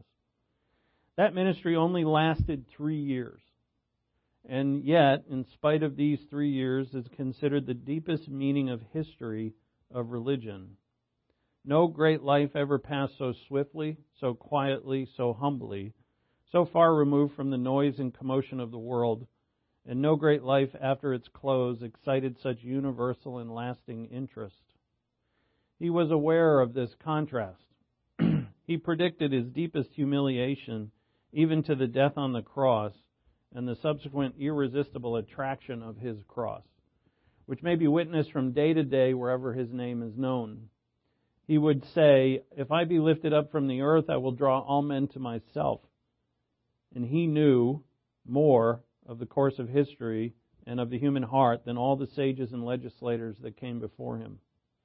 Speaker 1: That ministry only lasted three years. And yet, in spite of these three years, is considered the deepest meaning of history of religion. No great life ever passed so swiftly, so quietly, so humbly, so far removed from the noise and commotion of the world, and no great life after its close excited such universal and lasting interest. He was aware of this contrast. He predicted his deepest humiliation, even to the death on the cross, and the subsequent irresistible attraction of his cross, which may be witnessed from day to day wherever his name is known. He would say, "If I be lifted up from the earth, I will draw all men to myself." And he knew more of the course of history and of the human heart than all the sages and legislators that came before him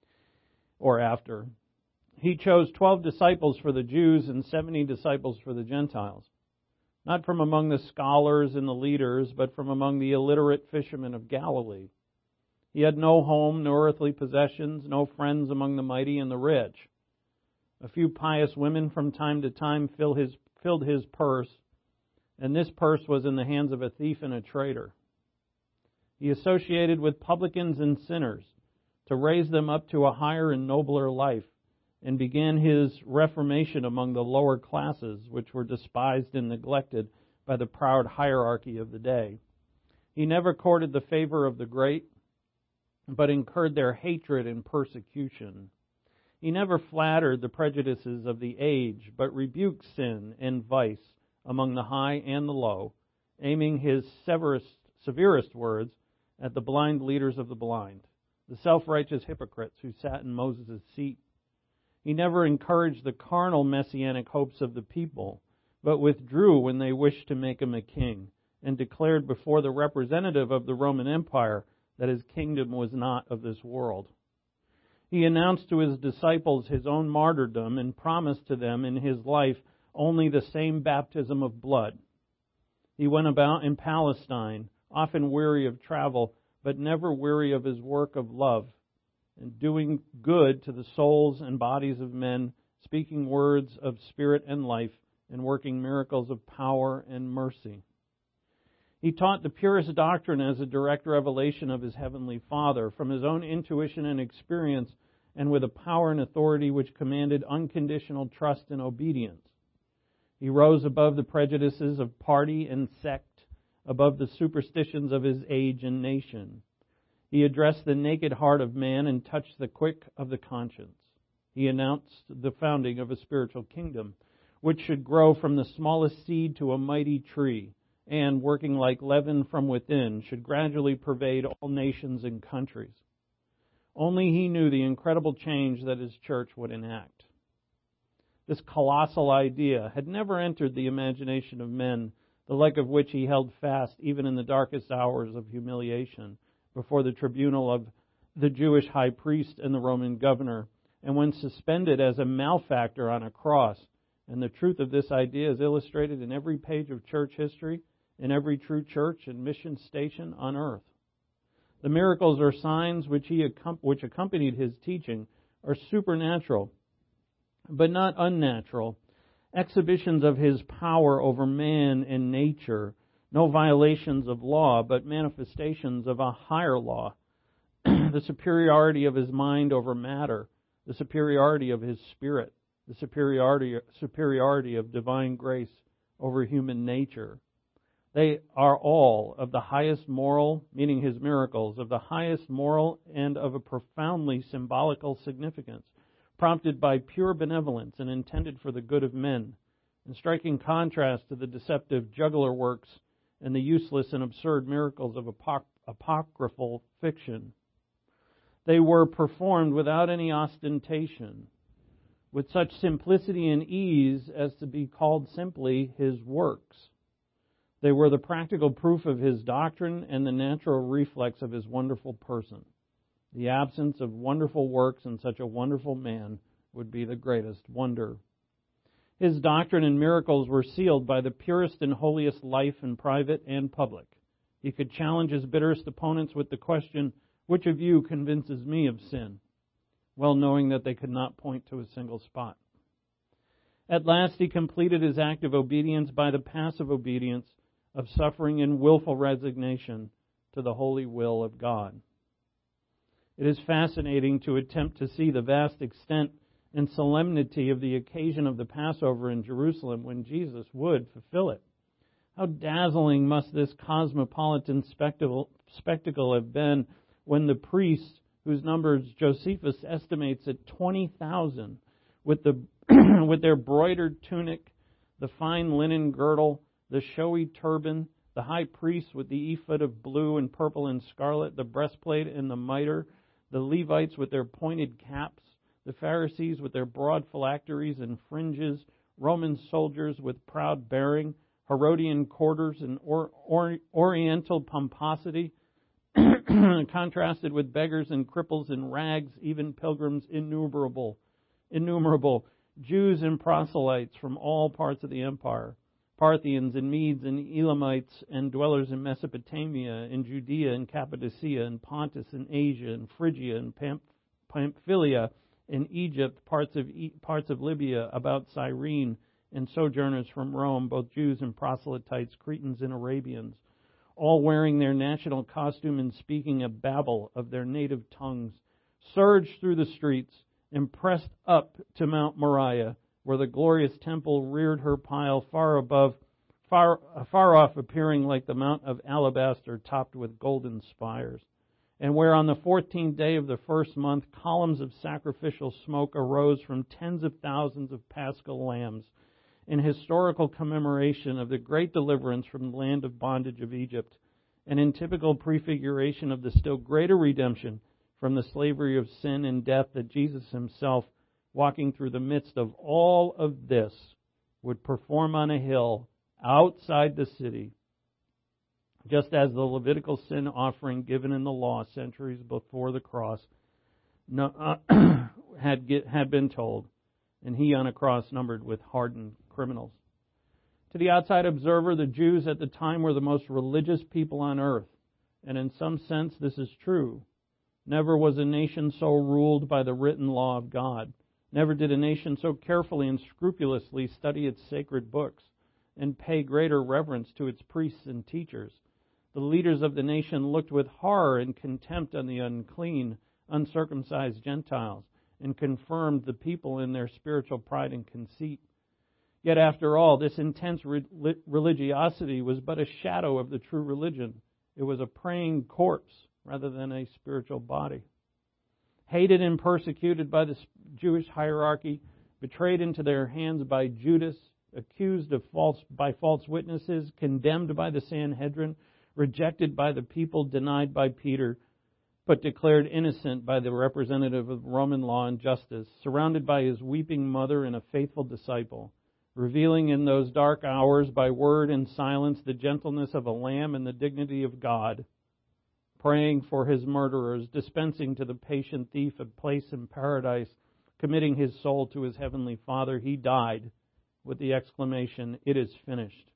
Speaker 1: or after. He chose twelve disciples for the Jews and seventy disciples for the Gentiles, not from among the scholars and the leaders, but from among the illiterate fishermen of Galilee. He had no home, no earthly possessions, no friends among the mighty and the rich. A few pious women from time to time filled his, filled his purse, and this purse was in the hands of a thief and a traitor. He associated with publicans and sinners to raise them up to a higher and nobler life, and began his reformation among the lower classes, which were despised and neglected by the proud hierarchy of the day. He never courted the favor of the great, but incurred their hatred and persecution. He never flattered the prejudices of the age, but rebuked sin and vice among the high and the low, aiming his severest, severest words at the blind leaders of the blind, the self-righteous hypocrites who sat in Moses' seat. He never encouraged the carnal messianic hopes of the people, but withdrew when they wished to make him a king, and declared before the representative of the Roman Empire that his kingdom was not of this world. He announced to his disciples his own martyrdom and promised to them in his life only the same baptism of blood. He went about in Palestine, often weary of travel, but never weary of his work of love, and doing good to the souls and bodies of men speaking words of spirit and life, and working miracles of power and mercy. He taught the purest doctrine as a direct revelation of his heavenly Father, from his own intuition and experience, and with a power and authority which commanded unconditional trust and obedience. He rose above the prejudices of party and sect, above the superstitions of his age and nation. He addressed the naked heart of man and touched the quick of the conscience. He announced the founding of a spiritual kingdom, which should grow from the smallest seed to a mighty tree, and, working like leaven from within, should gradually pervade all nations and countries. Only he knew the incredible change that his church would enact. This colossal idea had never entered the imagination of men, the like of which he held fast even in the darkest hours of humiliation before the tribunal of the Jewish high priest and the Roman governor, and when suspended as a malefactor on a cross. And the truth of this idea is illustrated in every page of church history, in every true church and mission station on earth. The miracles or signs which he which accompanied his teaching are supernatural, but not unnatural, exhibitions of his power over man and nature, no violations of law, but manifestations of a higher law, the superiority of his mind over matter, the superiority of his spirit, the superiority superiority of divine grace over human nature. They are all of the highest moral, meaning his miracles, of the highest moral and of a profoundly symbolical significance, prompted by pure benevolence and intended for the good of men, in striking contrast to the deceptive juggler works and the useless and absurd miracles of apoc- apocryphal fiction. They were performed without any ostentation, with such simplicity and ease as to be called simply his works. They were the practical proof of his doctrine and the natural reflex of his wonderful person. The absence of wonderful works in such a wonderful man would be the greatest wonder. His doctrine and miracles were sealed by the purest and holiest life in private and public. He could challenge his bitterest opponents with the question, "Which of you convinces me of sin?" well knowing that they could not point to a single spot. At last he completed his act of obedience by the passive obedience of suffering and willful resignation to the holy will of God. It is fascinating to attempt to see the vast extent and solemnity of the occasion of the Passover in Jerusalem when Jesus would fulfill it. How dazzling must this cosmopolitan spectacle, spectacle have been when the priests, whose numbers Josephus estimates at twenty thousand, with the with their broidered tunic, the fine linen girdle, the showy turban, the high priest with the ephod of blue and purple and scarlet, the breastplate and the mitre, the Levites with their pointed caps, the Pharisees with their broad phylacteries and fringes, Roman soldiers with proud bearing, Herodian quarters and or, or, oriental pomposity, contrasted with beggars and cripples in rags, even pilgrims innumerable, innumerable, Jews and proselytes from all parts of the empire, Parthians and Medes and Elamites and dwellers in Mesopotamia, in Judea and Cappadocia and Pontus and Asia and Phrygia and Pamphylia, in Egypt, parts of parts of Libya, about Cyrene, and sojourners from Rome, both Jews and proselytes, Cretans and Arabians, all wearing their national costume and speaking a babble of their native tongues, surged through the streets and pressed up to Mount Moriah, where the glorious temple reared her pile far above, far, far off appearing like the Mount of Alabaster topped with golden spires, and where on the fourteenth day of the first month columns of sacrificial smoke arose from tens of thousands of paschal lambs in historical commemoration of the great deliverance from the land of bondage of Egypt, and in typical prefiguration of the still greater redemption from the slavery of sin and death that Jesus himself, walking through the midst of all of this, would perform on a hill outside the city, just as the Levitical sin offering given in the law centuries before the cross no, uh, had get, had been told, and he on a cross numbered with hardened criminals. To the outside observer, the Jews at the time were the most religious people on earth, and in some sense this is true. Never was a nation so ruled by the written law of God, Never did a nation so carefully and scrupulously study its sacred books and pay greater reverence to its priests and teachers. The leaders of the nation looked with horror and contempt on the unclean, uncircumcised Gentiles and confirmed the people in their spiritual pride and conceit. Yet after all, this intense religiosity was but a shadow of the true religion. It was a praying corpse rather than a spiritual body. Hated and persecuted by the Jewish hierarchy, betrayed into their hands by Judas, accused of false by false witnesses, condemned by the Sanhedrin, rejected by the people, denied by Peter, but declared innocent by the representative of Roman law and justice, surrounded by his weeping mother and a faithful disciple, revealing in those dark hours by word and silence the gentleness of a lamb and the dignity of God, praying for his murderers, dispensing to the patient thief a place in paradise, committing his soul to his heavenly Father, he died with the exclamation, "It is finished."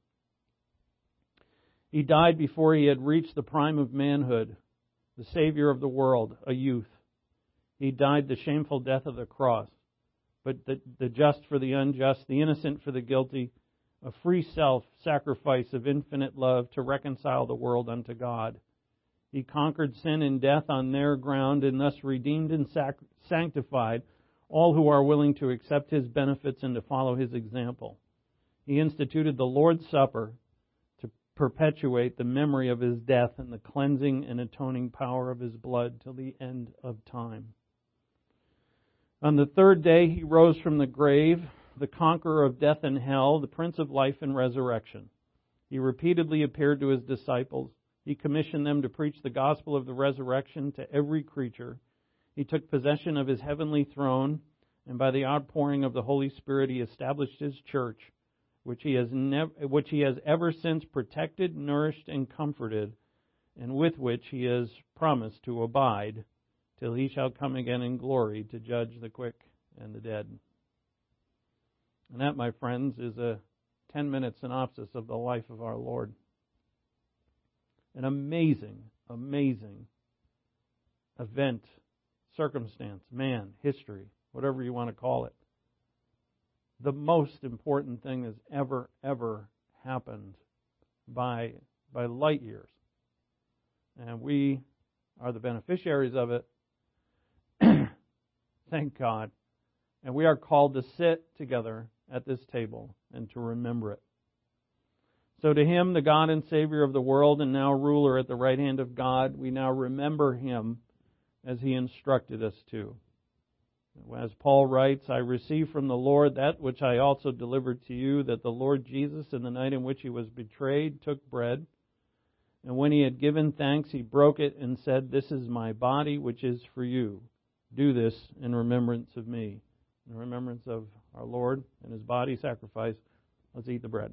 Speaker 1: He died before he had reached the prime of manhood, the Savior of the world, a youth. He died the shameful death of the cross, but the, the just for the unjust, the innocent for the guilty, a free self-sacrifice of infinite love to reconcile the world unto God. He conquered sin and death on their ground and thus redeemed and sac- sanctified all who are willing to accept His benefits and to follow His example. He instituted the Lord's Supper to perpetuate the memory of His death and the cleansing and atoning power of His blood till the end of time. On the third day He rose from the grave, the conqueror of death and hell, the Prince of life and resurrection. He repeatedly appeared to His disciples. He commissioned them to preach the gospel of the resurrection to every creature. He took possession of His heavenly throne, and by the outpouring of the Holy Spirit He established His church, which He has nev- which He has ever since protected, nourished, and comforted, and with which He has promised to abide till He shall come again in glory to judge the quick and the dead. And that, my friends, is a ten-minute synopsis of the life of our Lord. An amazing, amazing event, circumstance, man, history, whatever you want to call it. The most important thing that's ever, ever happened by, by light years. And we are the beneficiaries of it. Thank God. And we are called to sit together at this table and to remember it. So to Him, the God and Savior of the world and now ruler at the right hand of God, we now remember Him as He instructed us to. As Paul writes, I received from the Lord that which I also delivered to you, that the Lord Jesus, in the night in which He was betrayed, took bread. And when He had given thanks, He broke it and said, This is my body, which is for you. Do this in remembrance of me. In remembrance of our Lord and His body sacrifice, let's eat the bread.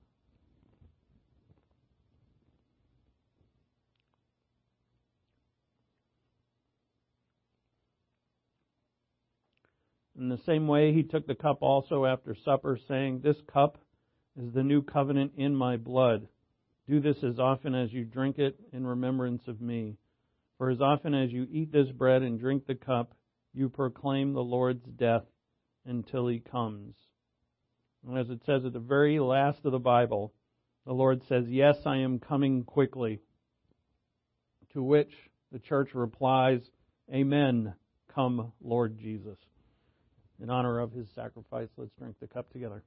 Speaker 1: In the same way, He took the cup also after supper, saying, This cup is the new covenant in my blood. Do this as often as you drink it in remembrance of me. For as often as you eat this bread and drink the cup, you proclaim the Lord's death until He comes. And as it says at the very last of the Bible, the Lord says, Yes, I am coming quickly. To which the church replies, Amen, come, Lord Jesus. In honor of His sacrifice, let's drink the cup together.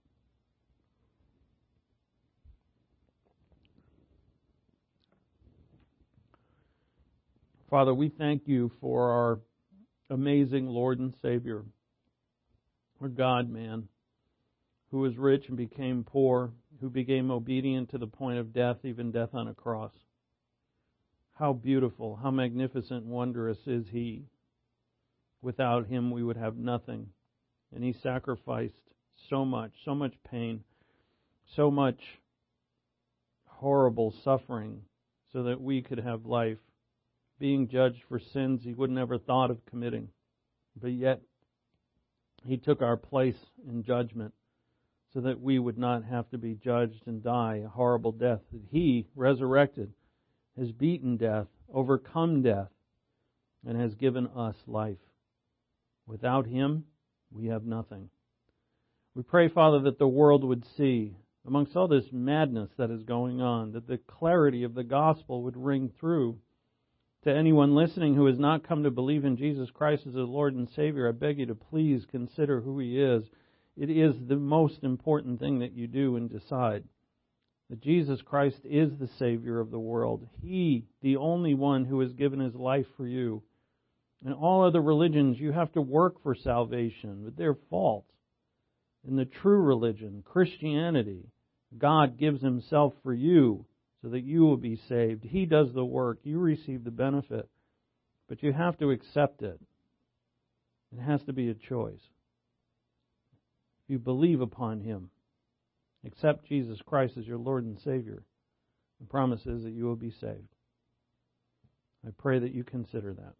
Speaker 1: Father, we thank You for our amazing Lord and Savior, our God-man, who was rich and became poor, who became obedient to the point of death, even death on a cross. How beautiful, how magnificent, wondrous is He. Without Him, we would have nothing. And He sacrificed so much, so much pain, so much horrible suffering so that we could have life, being judged for sins He would never thought of committing. But yet, He took our place in judgment so that we would not have to be judged and die a horrible death. That He, resurrected, has beaten death, overcome death, and has given us life. Without Him, we have nothing. We pray, Father, that the world would see, amongst all this madness that is going on, that the clarity of the gospel would ring through to anyone listening who has not come to believe in Jesus Christ as a Lord and Savior. I beg you to please consider who He is. It is the most important thing that you do and decide. That Jesus Christ is the Savior of the world. He, the only one who has given His life for you. And all other religions, you have to work for salvation, but they're false. In the true religion, Christianity, God gives Himself for you so that you will be saved. He does the work. You receive the benefit. But you have to accept it. It has to be a choice. If you believe upon Him, accept Jesus Christ as your Lord and Savior, the promise is that you will be saved. I pray that you consider that.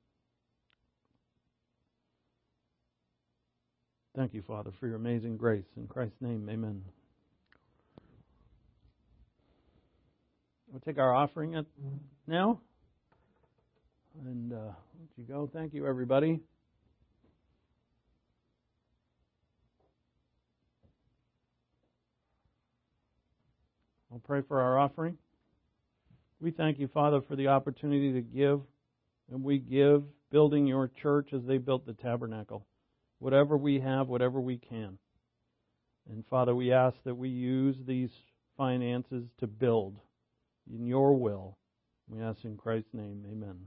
Speaker 1: Thank you, Father, for your amazing grace. In Christ's name, amen. We'll take our offering at now. And uh, let you go. Thank you, everybody. I'll pray for our offering. We thank you, Father, for the opportunity to give. And we give building your church as they built the tabernacle. Whatever we have, whatever we can. And Father, we ask that we use these finances to build in your will. We ask in Christ's name, amen.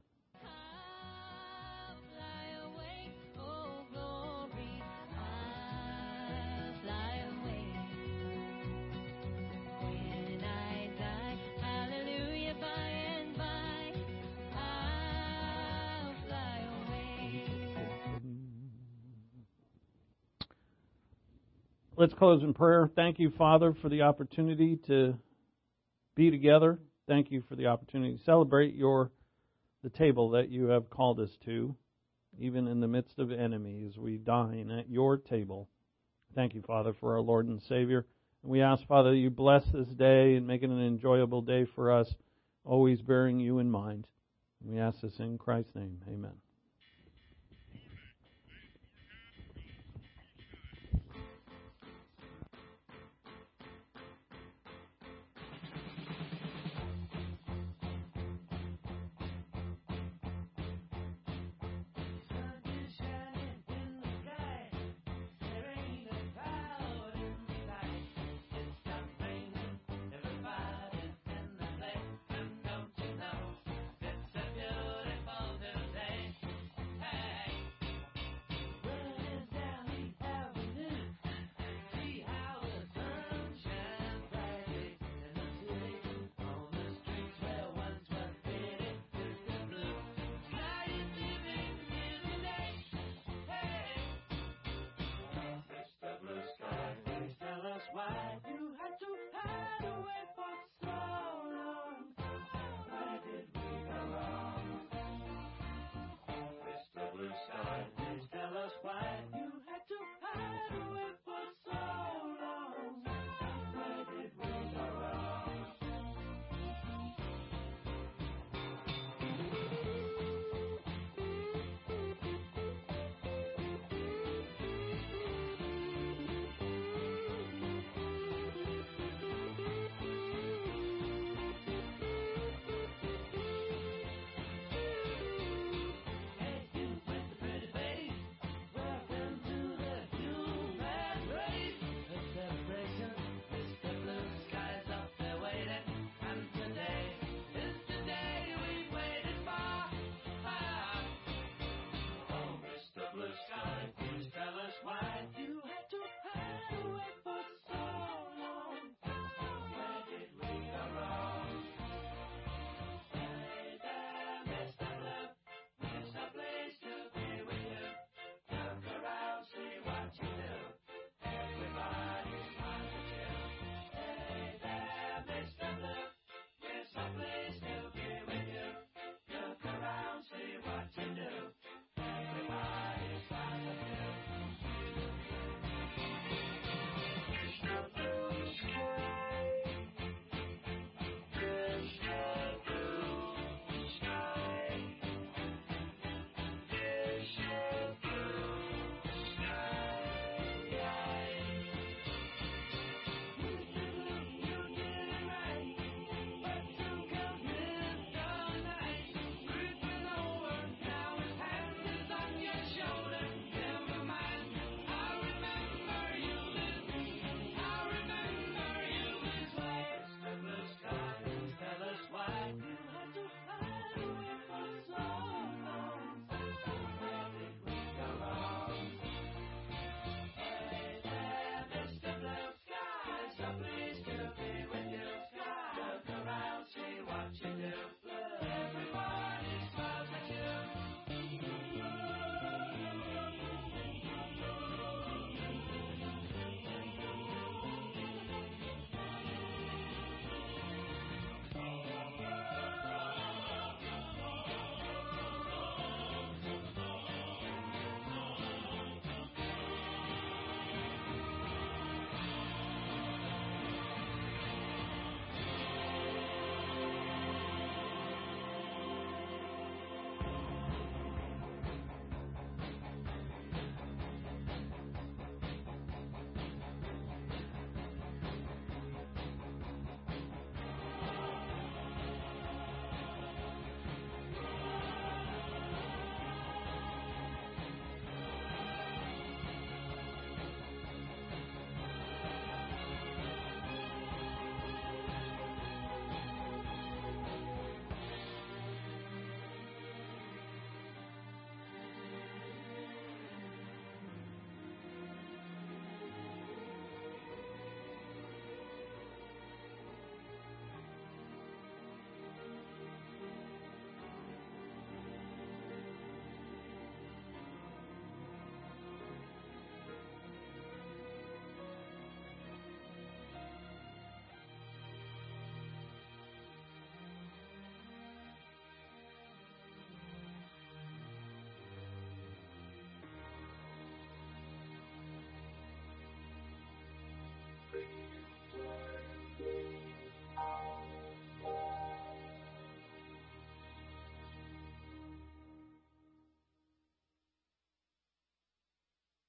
Speaker 1: Let's close in prayer. Thank you, Father, for the opportunity to be together. Thank you for the opportunity to celebrate your the table that you have called us to, even in the midst of enemies. We dine at your table. Thank you, Father, for our Lord and Savior. And we ask, Father, that you bless this day and make it an enjoyable day for us, always bearing you in mind. And we ask this in Christ's name. Amen.